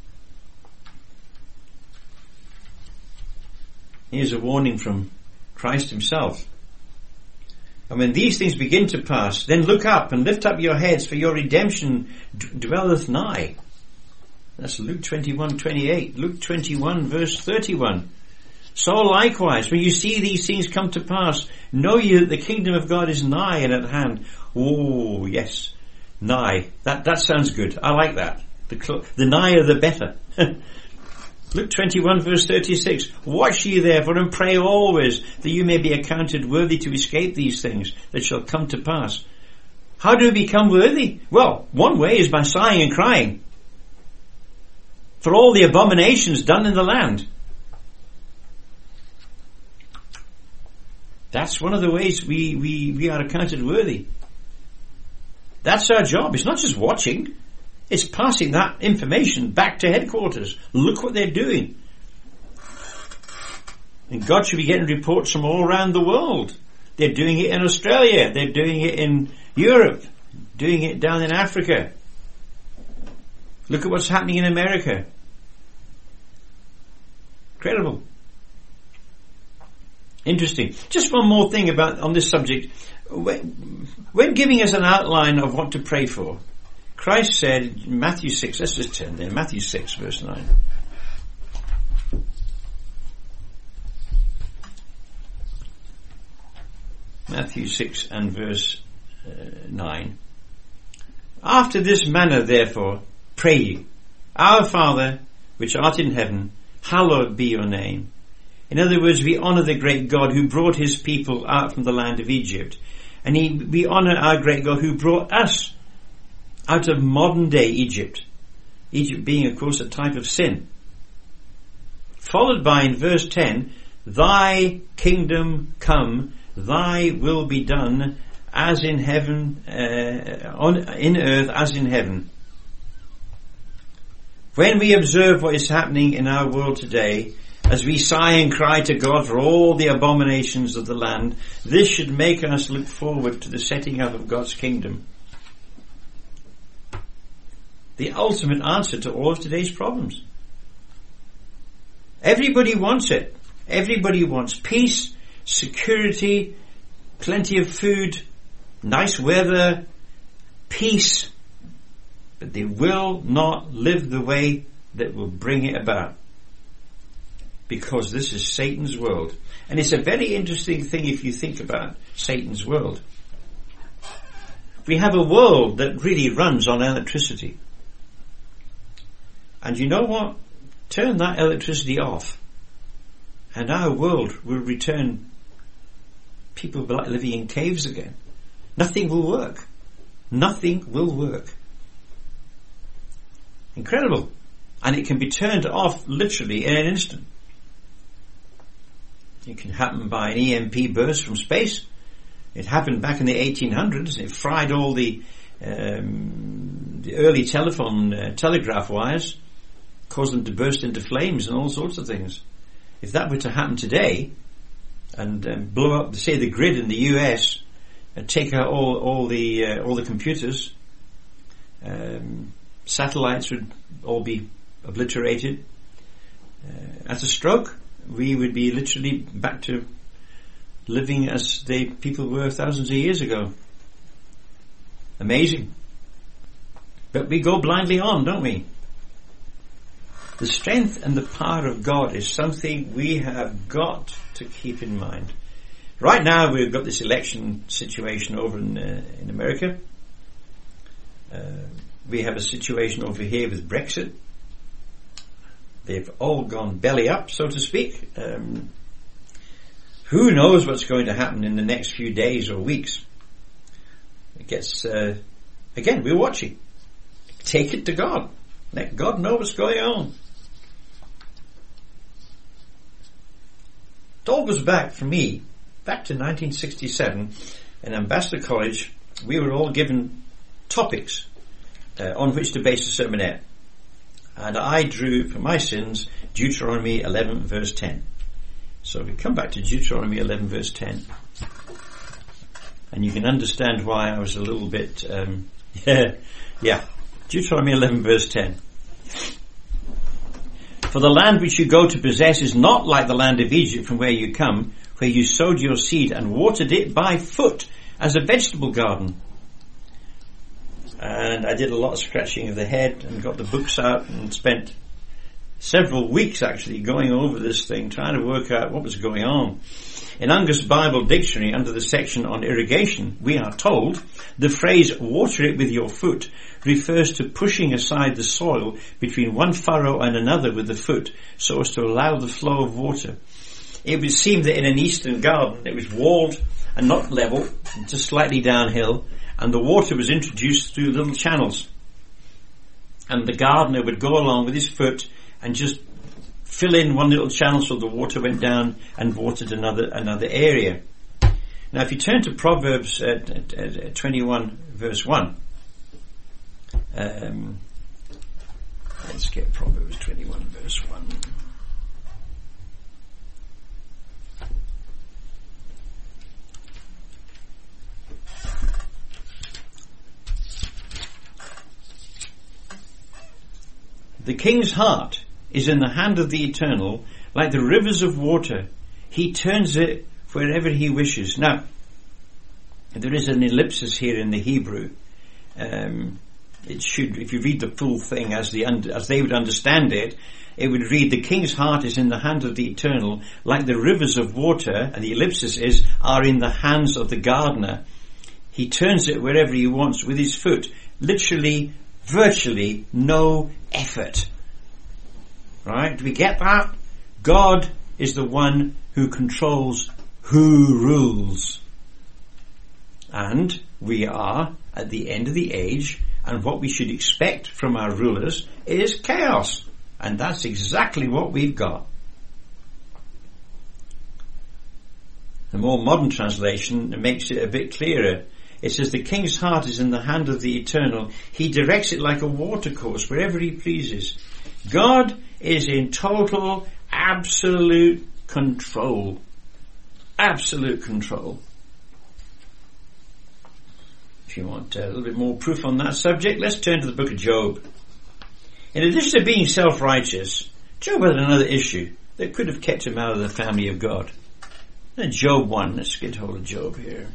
Here's a warning from Christ himself. And when these things begin to pass, then look up and lift up your heads, for your redemption dwelleth nigh. That's Luke 21:28. Luke 21 verse 31. So likewise, when you see these things come to pass, know ye that the kingdom of God is nigh and at hand. Oh, yes. Nigh. That sounds good. I like that. The nigher the better. Luke 21 verse 36. Watch ye therefore and pray always, that you may be accounted worthy to escape these things that shall come to pass. How do we become worthy? Well, one way is by sighing and crying for all the abominations done in the land. That's one of the ways we are accounted worthy. That's our job. It's not just watching. It's passing that information back to headquarters. Look what they're doing. And God should be getting reports from all around the world. They're doing it in Australia. They're doing it in Europe. Doing it down in Africa. Look at what's happening in America. Incredible. Interesting. Just one more thing on this subject. When giving us an outline of what to pray for, Christ said in Matthew 6, let's just turn there, Matthew 6 verse 9. Matthew 6 and verse 9. After this manner therefore pray ye, Our Father, which art in heaven, hallowed be your name. In other words, we honour the great God who brought his people out from the land of Egypt. And we honour our great God who brought us out of modern day Egypt. Egypt being, of course, a type of sin. Followed by, in verse 10, thy kingdom come, thy will be done, as in heaven, in earth as in heaven. When we observe what is happening in our world today, as we sigh and cry to God for all the abominations of the land, this should make us look forward to the setting up of God's kingdom. The ultimate answer to all of today's problems. Everybody wants it. Everybody wants peace, security, plenty of food, nice weather, peace. But they will not live the way that will bring it about. Because this is Satan's world. And it's a very interesting thing if you think about Satan's world. We have a world that really runs on electricity. And you know what? Turn that electricity off. And our world will return. People will be like living in caves again. Nothing will work. Nothing will work. Incredible. And it can be turned off literally in an instant. It can happen by an EMP burst from space. It happened back in the 1800s. It fried all the early telegraph wires, caused them to burst into flames and all sorts of things. If that were to happen today and blow up, say, the grid in the US and take out all the computers, satellites would all be obliterated. At a stroke, we would be literally back to living as the people were thousands of years ago. Amazing. But we go blindly on, don't we? The strength and the power of God is something we have got to keep in mind. Right now we've got this election situation over in America. We have a situation over here with Brexit. They've all gone belly up, so to speak. Who knows what's going to happen in the next few days or weeks? It gets, again, we're watching. Take it to God. Let God know what's going on. It all goes back for me, back to 1967 in Ambassador College. We were all given topics on which to base a sermonette. And I drew for my sins Deuteronomy 11 verse 10. So we come back to Deuteronomy 11 verse 10. And you can understand why I was a little bit, Deuteronomy 11 verse 10. For the land which you go to possess is not like the land of Egypt from where you come, where you sowed your seed and watered it by foot as a vegetable garden. And I did a lot of scratching of the head and got the books out and spent several weeks actually going over this thing, trying to work out what was going on. In Angus Bible Dictionary, under the section on irrigation, we are told the phrase water it with your foot refers to pushing aside the soil between one furrow and another with the foot so as to allow the flow of water. It would seem that in an eastern garden it was walled and not level, just slightly downhill, and the water was introduced through little channels. And the gardener would go along with his foot and just fill in one little channel so the water went down and watered another area. Now if you turn to Proverbs 21 verse 1, let's get Proverbs 21 verse 1. The king's heart is in the hand of the Eternal, like the rivers of water. He turns it wherever he wishes. Now, there is an ellipsis here in the Hebrew. It should, if you read the full thing as they would understand it, it would read, the king's heart is in the hand of the Eternal, like the rivers of water, and the ellipsis are in the hands of the gardener. He turns it wherever he wants with his foot. Literally, virtually no effort. Right? Do we get that? God is the one who controls who rules. And we are at the end of the age, and what we should expect from our rulers is chaos. And that's exactly what we've got. The more modern translation makes it a bit clearer. It says, the king's heart is in the hand of the Eternal. He directs it like a watercourse wherever he pleases. God is in total, absolute control. Absolute control. If you want a little bit more proof on that subject, let's turn to the book of Job. In addition to being self-righteous, Job had another issue that could have kept him out of the family of God. Job 1, let's get hold of Job here.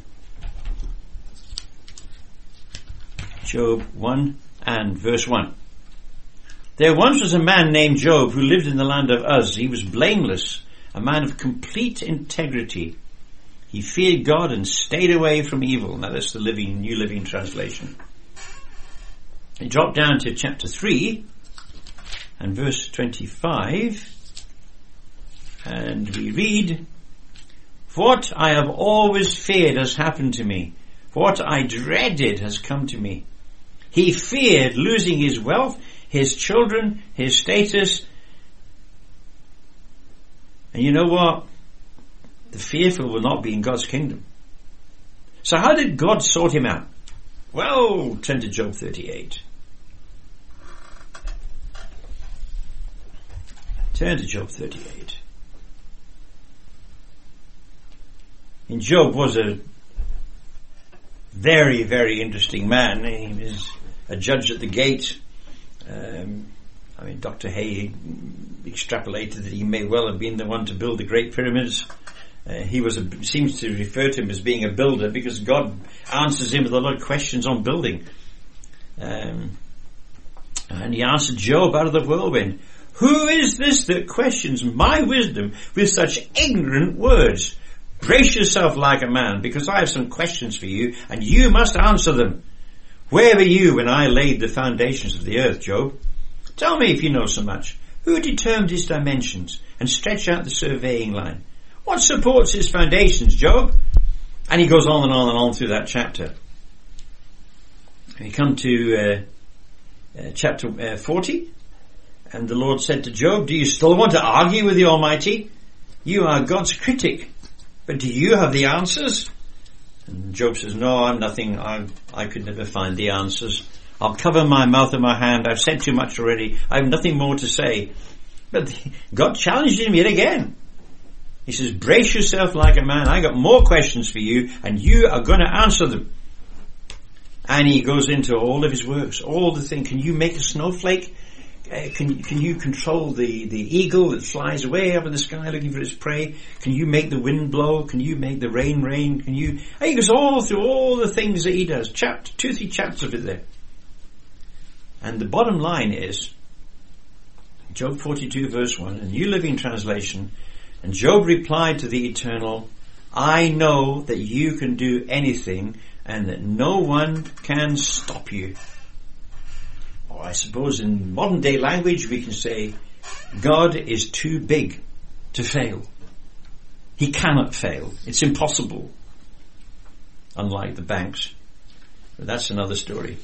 Job 1 and verse 1. There once was a man named Job who lived in the land of Uz. He was blameless, a man of complete integrity. He feared God and stayed away from evil. Now that's the New Living Translation. We drop down to chapter 3 and verse 25, and we read, what I have always feared has happened to me. What I dreaded has come to me. He feared losing his wealth, his children, his status. And you know what? The fearful will not be in God's kingdom. So how did God sort him out? Well, turn to Job 38. Turn to Job 38. And Job was a very, very interesting man. He was a judge at the gate. Dr. Hay extrapolated that he may well have been the one to build the Great Pyramids. He seems to refer to him as being a builder because God answers him with a lot of questions on building. And he answered Job out of the whirlwind. Who is this that questions my wisdom with such ignorant words? Brace yourself like a man, because I have some questions for you, and you must answer them. Where were you when I laid the foundations of the earth, Job? Tell me if you know so much. Who determined its dimensions and stretched out the surveying line? What supports its foundations, Job? And he goes on and on and on through that chapter. We come to chapter 40, and the Lord said to Job, do you still want to argue with the Almighty? You are God's critic. But do you have the answers? And Job says, no, I'm nothing. I could never find the answers. I'll cover my mouth with my hand. I've said too much already. I have nothing more to say. But God challenged him yet again. He says, brace yourself like a man. I got more questions for you, and you are going to answer them. And he goes into all of his works, all the things. Can you make a snowflake? Can you control the eagle that flies away up in the sky looking for its prey? Can you make the wind blow? Can you make the rain rain? And he goes all through all the things that he does. 2-3 chapters of it there. And the bottom line is, Job 42 verse 1, a New Living Translation, and Job replied to the Eternal, I know that you can do anything and that no one can stop you. Or I suppose in modern day language we can say, God is too big to fail. He cannot fail. It's impossible. Unlike the banks. But that's another story.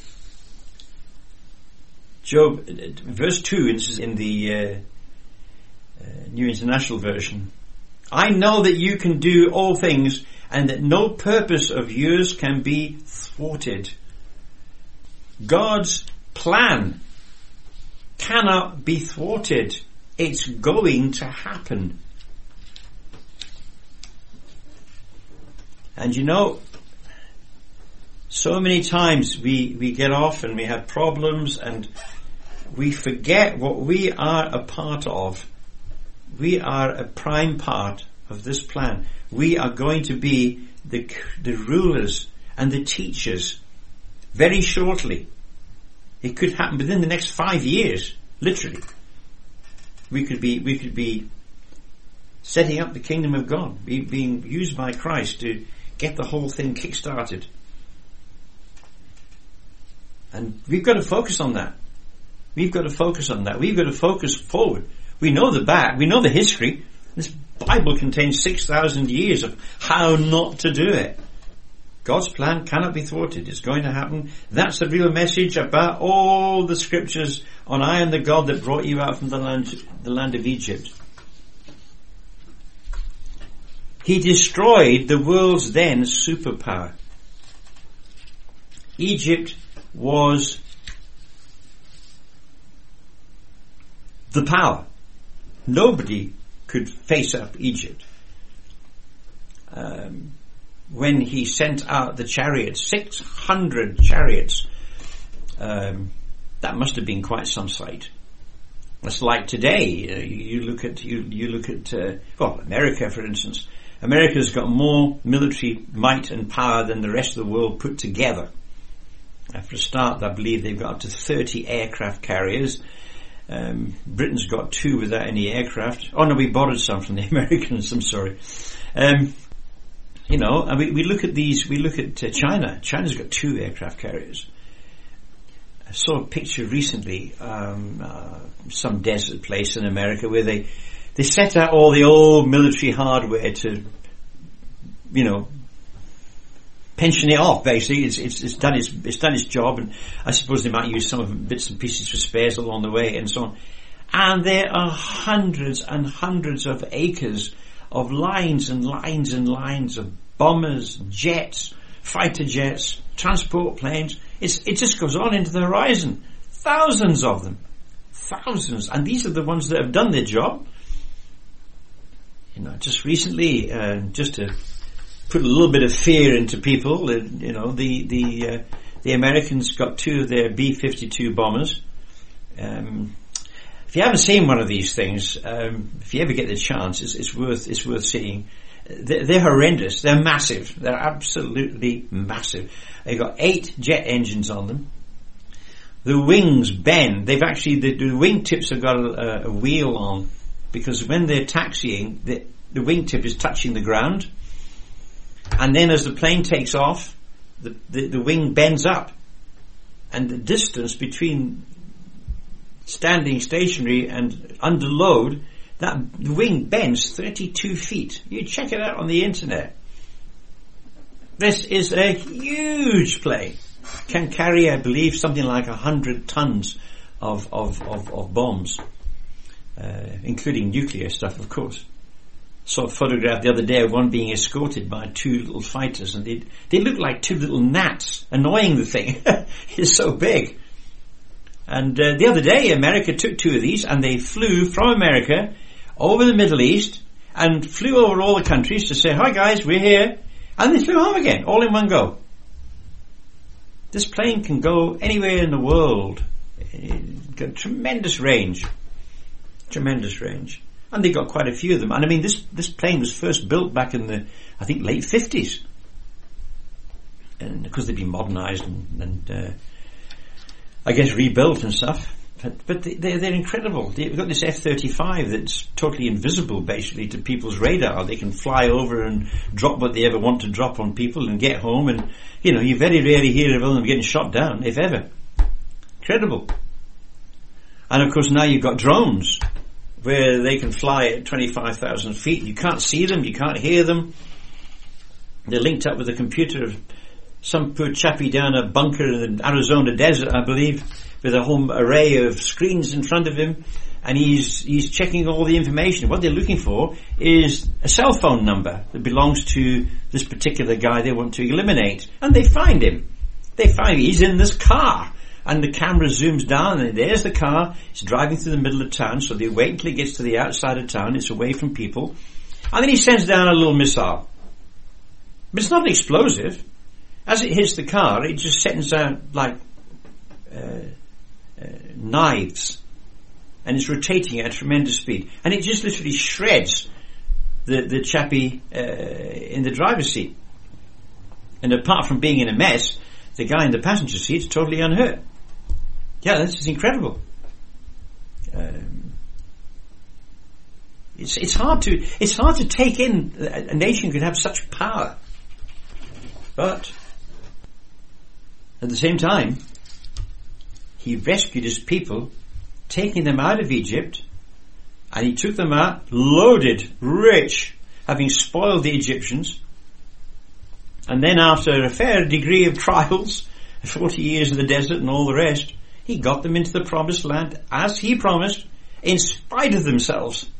Job, verse 2, this is in the New International Version. I know that you can do all things and that no purpose of yours can be thwarted. God's plan cannot be thwarted. It's going to happen. And you know, so many times we get off and we have problems and we forget what we are a part of. We are a prime part of this plan. We are going to be the rulers and the teachers very shortly. It could happen within the next 5 years, literally. We could be setting up the kingdom of God, being used by Christ to get the whole thing kick-started. And we've got to focus on that. We've got to focus on that. We've got to focus forward. We know the back. We know the history. Let's Bible contains 6,000 years of how not to do it. God's plan cannot be thwarted. It's going to happen. That's the real message about all the scriptures on I am the God that brought you out from the land of Egypt. He destroyed the world's then superpower. Egypt was the power. Nobody could face up Egypt. When he sent out the chariots, 600 chariots, that must have been quite some sight. It's like today. You look at America, for instance. America's got more military might and power than the rest of the world put together. For a start, I believe they've got up to 30 aircraft carriers. Britain's got 2 without any aircraft. Oh no, we borrowed some from the Americans, I'm sorry. And we look at these, we look at China. China's got 2 aircraft carriers. I saw a picture recently, some desert place in America where they set out all the old military hardware to, pension it off, basically. It's done its job, and I suppose they might use some of the bits and pieces for spares along the way and so on. And there are hundreds and hundreds of acres of lines and lines and lines of bombers, jets, fighter jets, transport planes. It just goes on into the horizon. Thousands of them. Thousands. And these are the ones that have done their job. Just recently, just to put a little bit of fear into people, the Americans got 2 of their B-52 bombers. If you haven't seen one of these things, if you ever get the chance, it's worth seeing. They're horrendous. They're massive. They're absolutely massive. They've got 8 jet engines on them. The wings bend. They've actually, the wingtips have got a wheel on, because when they're taxiing, the wingtip is touching the ground. And then as the plane takes off, the wing bends up. And the distance between standing stationary and under load, the wing bends 32 feet. You check it out on the internet. This is a huge plane. Can carry, I believe, something like 100 tons of bombs, including nuclear stuff, of course. Saw a photograph the other day of one being escorted by 2 little fighters, and they look like 2 little gnats annoying the thing. It's so big. And the other day, America took 2 of these, and they flew from America over the Middle East and flew over all the countries to say, "Hi guys, we're here," and they flew home again, all in one go. This plane can go anywhere in the world. It's got tremendous range. Tremendous range. And they got quite a few of them. And I mean, this plane was first built back in the, I think, late 50s. And because they've been modernised and I guess rebuilt and stuff. But they're incredible. They've got this F-35 that's totally invisible, basically, to people's radar. They can fly over and drop what they ever want to drop on people and get home. And, you very rarely hear of them getting shot down, if ever. Incredible. And, of course, now you've got drones, where they can fly at 25,000 feet. You can't see them, you can't hear them. They're linked up with a computer of some poor chappie down a bunker in the Arizona desert, I believe, with a whole array of screens in front of him, and he's checking all the information. What they're looking for is a cell phone number that belongs to this particular guy they want to eliminate. And they find him. He's in this car. And the camera zooms down, and there's the car. It's driving through the middle of town, so they wait until it gets to the outside of town. It's away from people. And then he sends down a little missile. But it's not an explosive. As it hits the car, it just sends out like knives. And it's rotating at a tremendous speed. And it just literally shreds the chappie in the driver's seat. And apart from being in a mess, the guy in the passenger seat is totally unhurt. Yeah, this is incredible. It's hard to take in a nation could have such power. But at the same time, he rescued his people, taking them out of Egypt, And he took them out, loaded, rich, having spoiled the Egyptians. And then after a fair degree of trials, 40 years in the desert and all the rest, he got them into the promised land as he promised, in spite of themselves.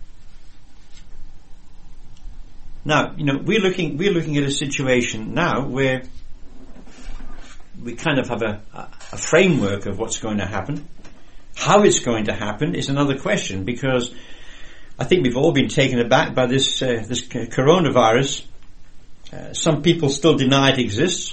Now, we're looking at a situation now where we kind of have a framework of what's going to happen. How it's going to happen is another question, because I think we've all been taken aback by this coronavirus. Some people still deny it exists.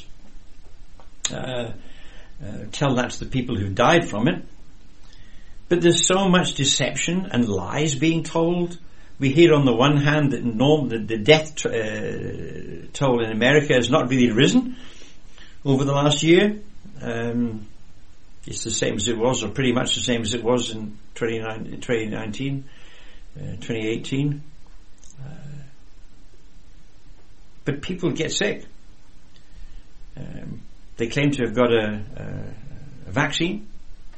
Tell that to the people who died from it. But there's so much deception and lies being told. We hear on the one hand that the death toll in America has not really risen over the last year. It's the same as it was, or pretty much the same as it was in 2019, 2018. But people get sick. They claim to have got a vaccine,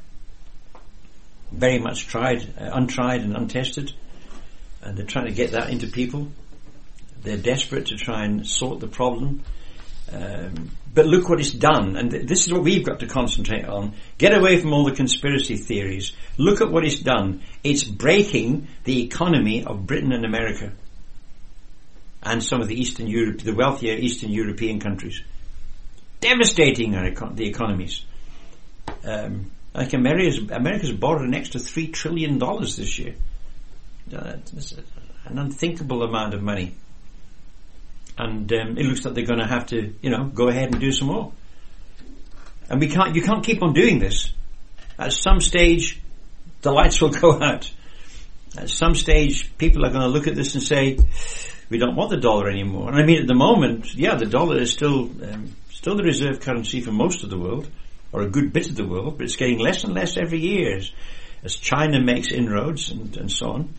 very much untried and untested, and they're trying to get that into people. They're desperate to try and sort the problem. But look what it's done, and this is what we've got to concentrate on. Get away from all the conspiracy theories. Look at what it's done. It's breaking the economy of Britain and America, and some of the wealthier Eastern European countries. Devastating the economies. Like America's borrowed an extra $3 trillion this year. That's an unthinkable amount of money. And it looks like they're going to have to, go ahead and do some more. And you can't keep on doing this. At some stage, the lights will go out. At some stage, people are going to look at this and say, we don't want the dollar anymore. And I mean, at the moment, the dollar is still the reserve currency for most of the world, or a good bit of the world, but it's getting less and less every year as China makes inroads and so on.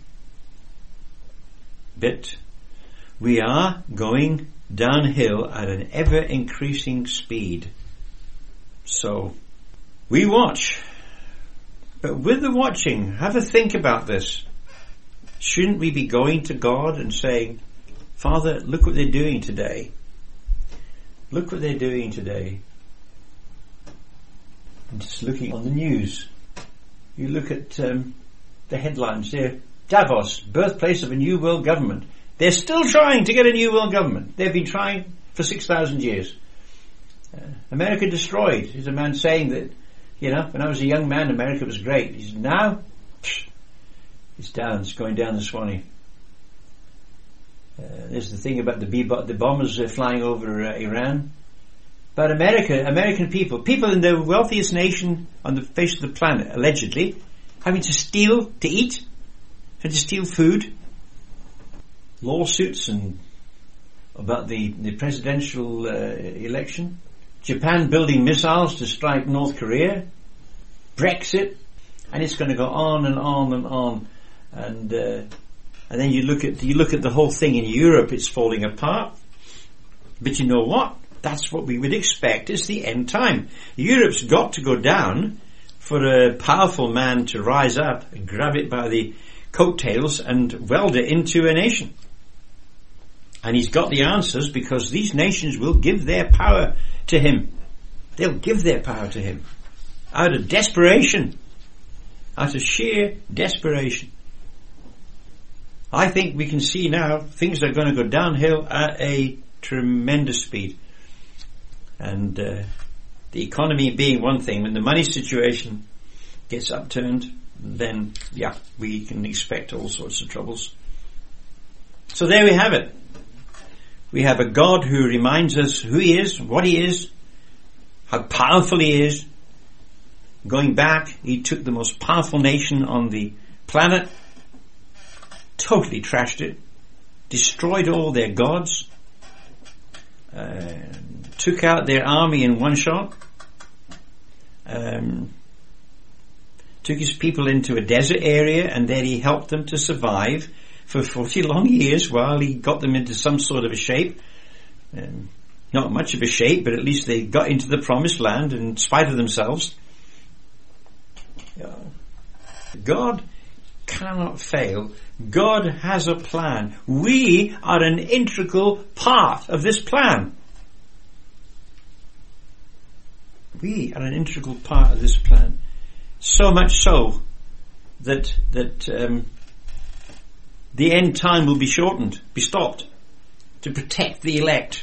But we are going downhill at an ever-increasing speed. So, we watch. But with the watching, have a think about this. Shouldn't we be going to God and saying, Father, look what they're doing today. Look what they're doing today. And just looking on the news. You look at the headlines there. Davos, birthplace of a new world government. They're still trying to get a new world government. They've been trying for 6,000 years. America destroyed. There's a man saying that, when I was a young man, America was great. He's now, it's down. It's going down the Swanee. There's the thing about the bombers flying over Iran. But American people in the wealthiest nation on the face of the planet, allegedly, having to steal to eat, having to steal food. Lawsuits and about the presidential election. Japan building missiles to strike North Korea. Brexit. And it's going to go on and on and on. And then you look at the whole thing in Europe, it's falling apart. But you know what? That's what we would expect is the end time. Europe's got to go down for a powerful man to rise up and grab it by the coattails and weld it into a nation. And he's got the answers because these nations will give their power to him. They'll give their power to him. Out of desperation. Out of sheer desperation. I think we can see now things are going to go downhill at a tremendous speed. And the economy being one thing, when the money situation gets upturned, then we can expect all sorts of troubles. So there we have it. We have a God who reminds us who He is, what He is, how powerful He is. Going back, He took the most powerful nation on the planet, totally trashed it, destroyed all their gods, took out their army in one shot, took His people into a desert area, and then He helped them to survive for 40 long years while He got them into some sort of a shape. Not much of a shape, but at least they got into the promised land in spite of themselves. God cannot fail God has a plan. We are an integral part of this plan. We are an integral part of this plan. So much so that the end time will be shortened, be stopped, to protect the elect.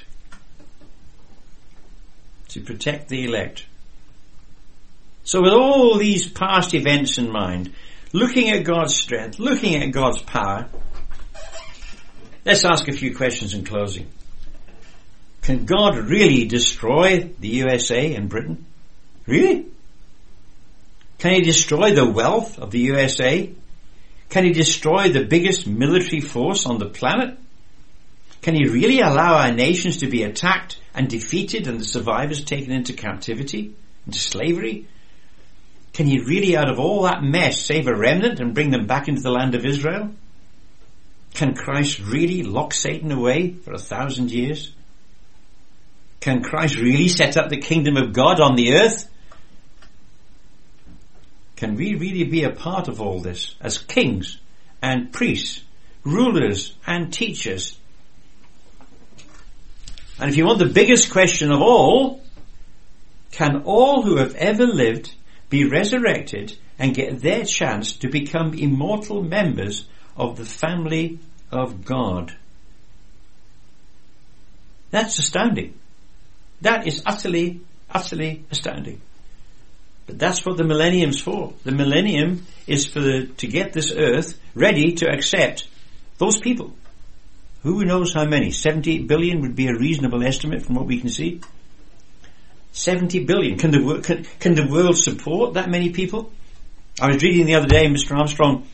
To protect the elect. So with all these past events in mind, looking at God's strength, looking at God's power, let's ask a few questions in closing. Can God really destroy the USA and Britain? Really? Can he destroy the wealth of the USA? Can he destroy the biggest military force on the planet? Can he really allow our nations to be attacked and defeated and the survivors taken into captivity, into slavery? Can he really, out of all that mess, save a remnant and bring them back into the land of Israel? Can Christ really lock Satan away for 1,000 years? Can Christ really set up the kingdom of God on the earth? Can we really be a part of all this as kings and priests, rulers and teachers? And if you want the biggest question of all, can all who have ever lived be resurrected and get their chance to become immortal members of the family of God? That's astounding. That is utterly, utterly astounding. But that's what the millennium's for. The millennium is to get this earth ready to accept those people. Who knows how many? 70 billion would be a reasonable estimate from what we can see. 70 billion. Can the world support that many people? I was reading the other day Mr. Armstrong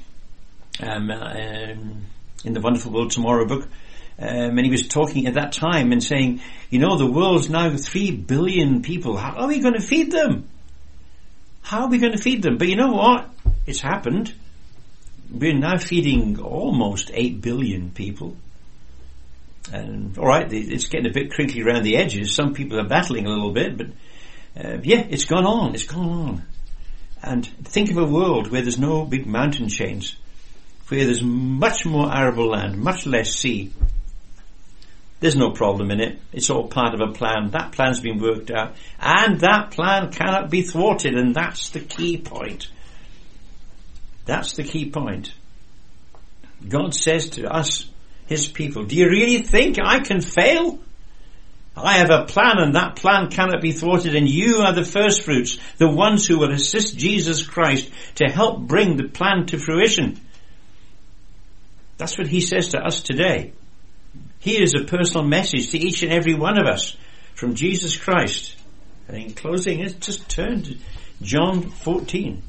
in the Wonderful World Tomorrow book, and he was talking at that time and saying, the world's now 3 billion people. How are we going to feed them? How are we going to feed them? But you know what? It's happened. We're now feeding almost 8 billion people. And alright, it's getting a bit crinkly around the edges. Some people are battling a little bit, but it's gone on. It's gone on. And think of a world where there's no big mountain chains, where there's much more arable land, much less sea. There's no problem in it. It's all part of a plan. That plan's been worked out. And that plan cannot be thwarted. And that's the key point. That's the key point. God says to us, his people, do you really think I can fail? I have a plan and that plan cannot be thwarted, and you are the first fruits, the ones who will assist Jesus Christ to help bring the plan to fruition. That's what he says to us today. Here is a personal message to each and every one of us from Jesus Christ. And in closing, let's just turn to John 14.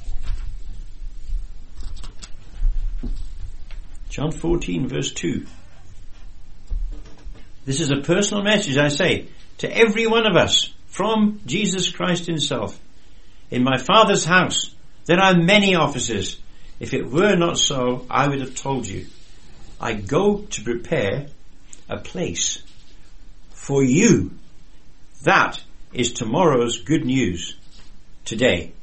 John 14 verse 2. This is a personal message, I say, to every one of us from Jesus Christ himself. In my Father's house there are many offices. If it were not so, I would have told you. I go to prepare a place for you. That is tomorrow's good news today.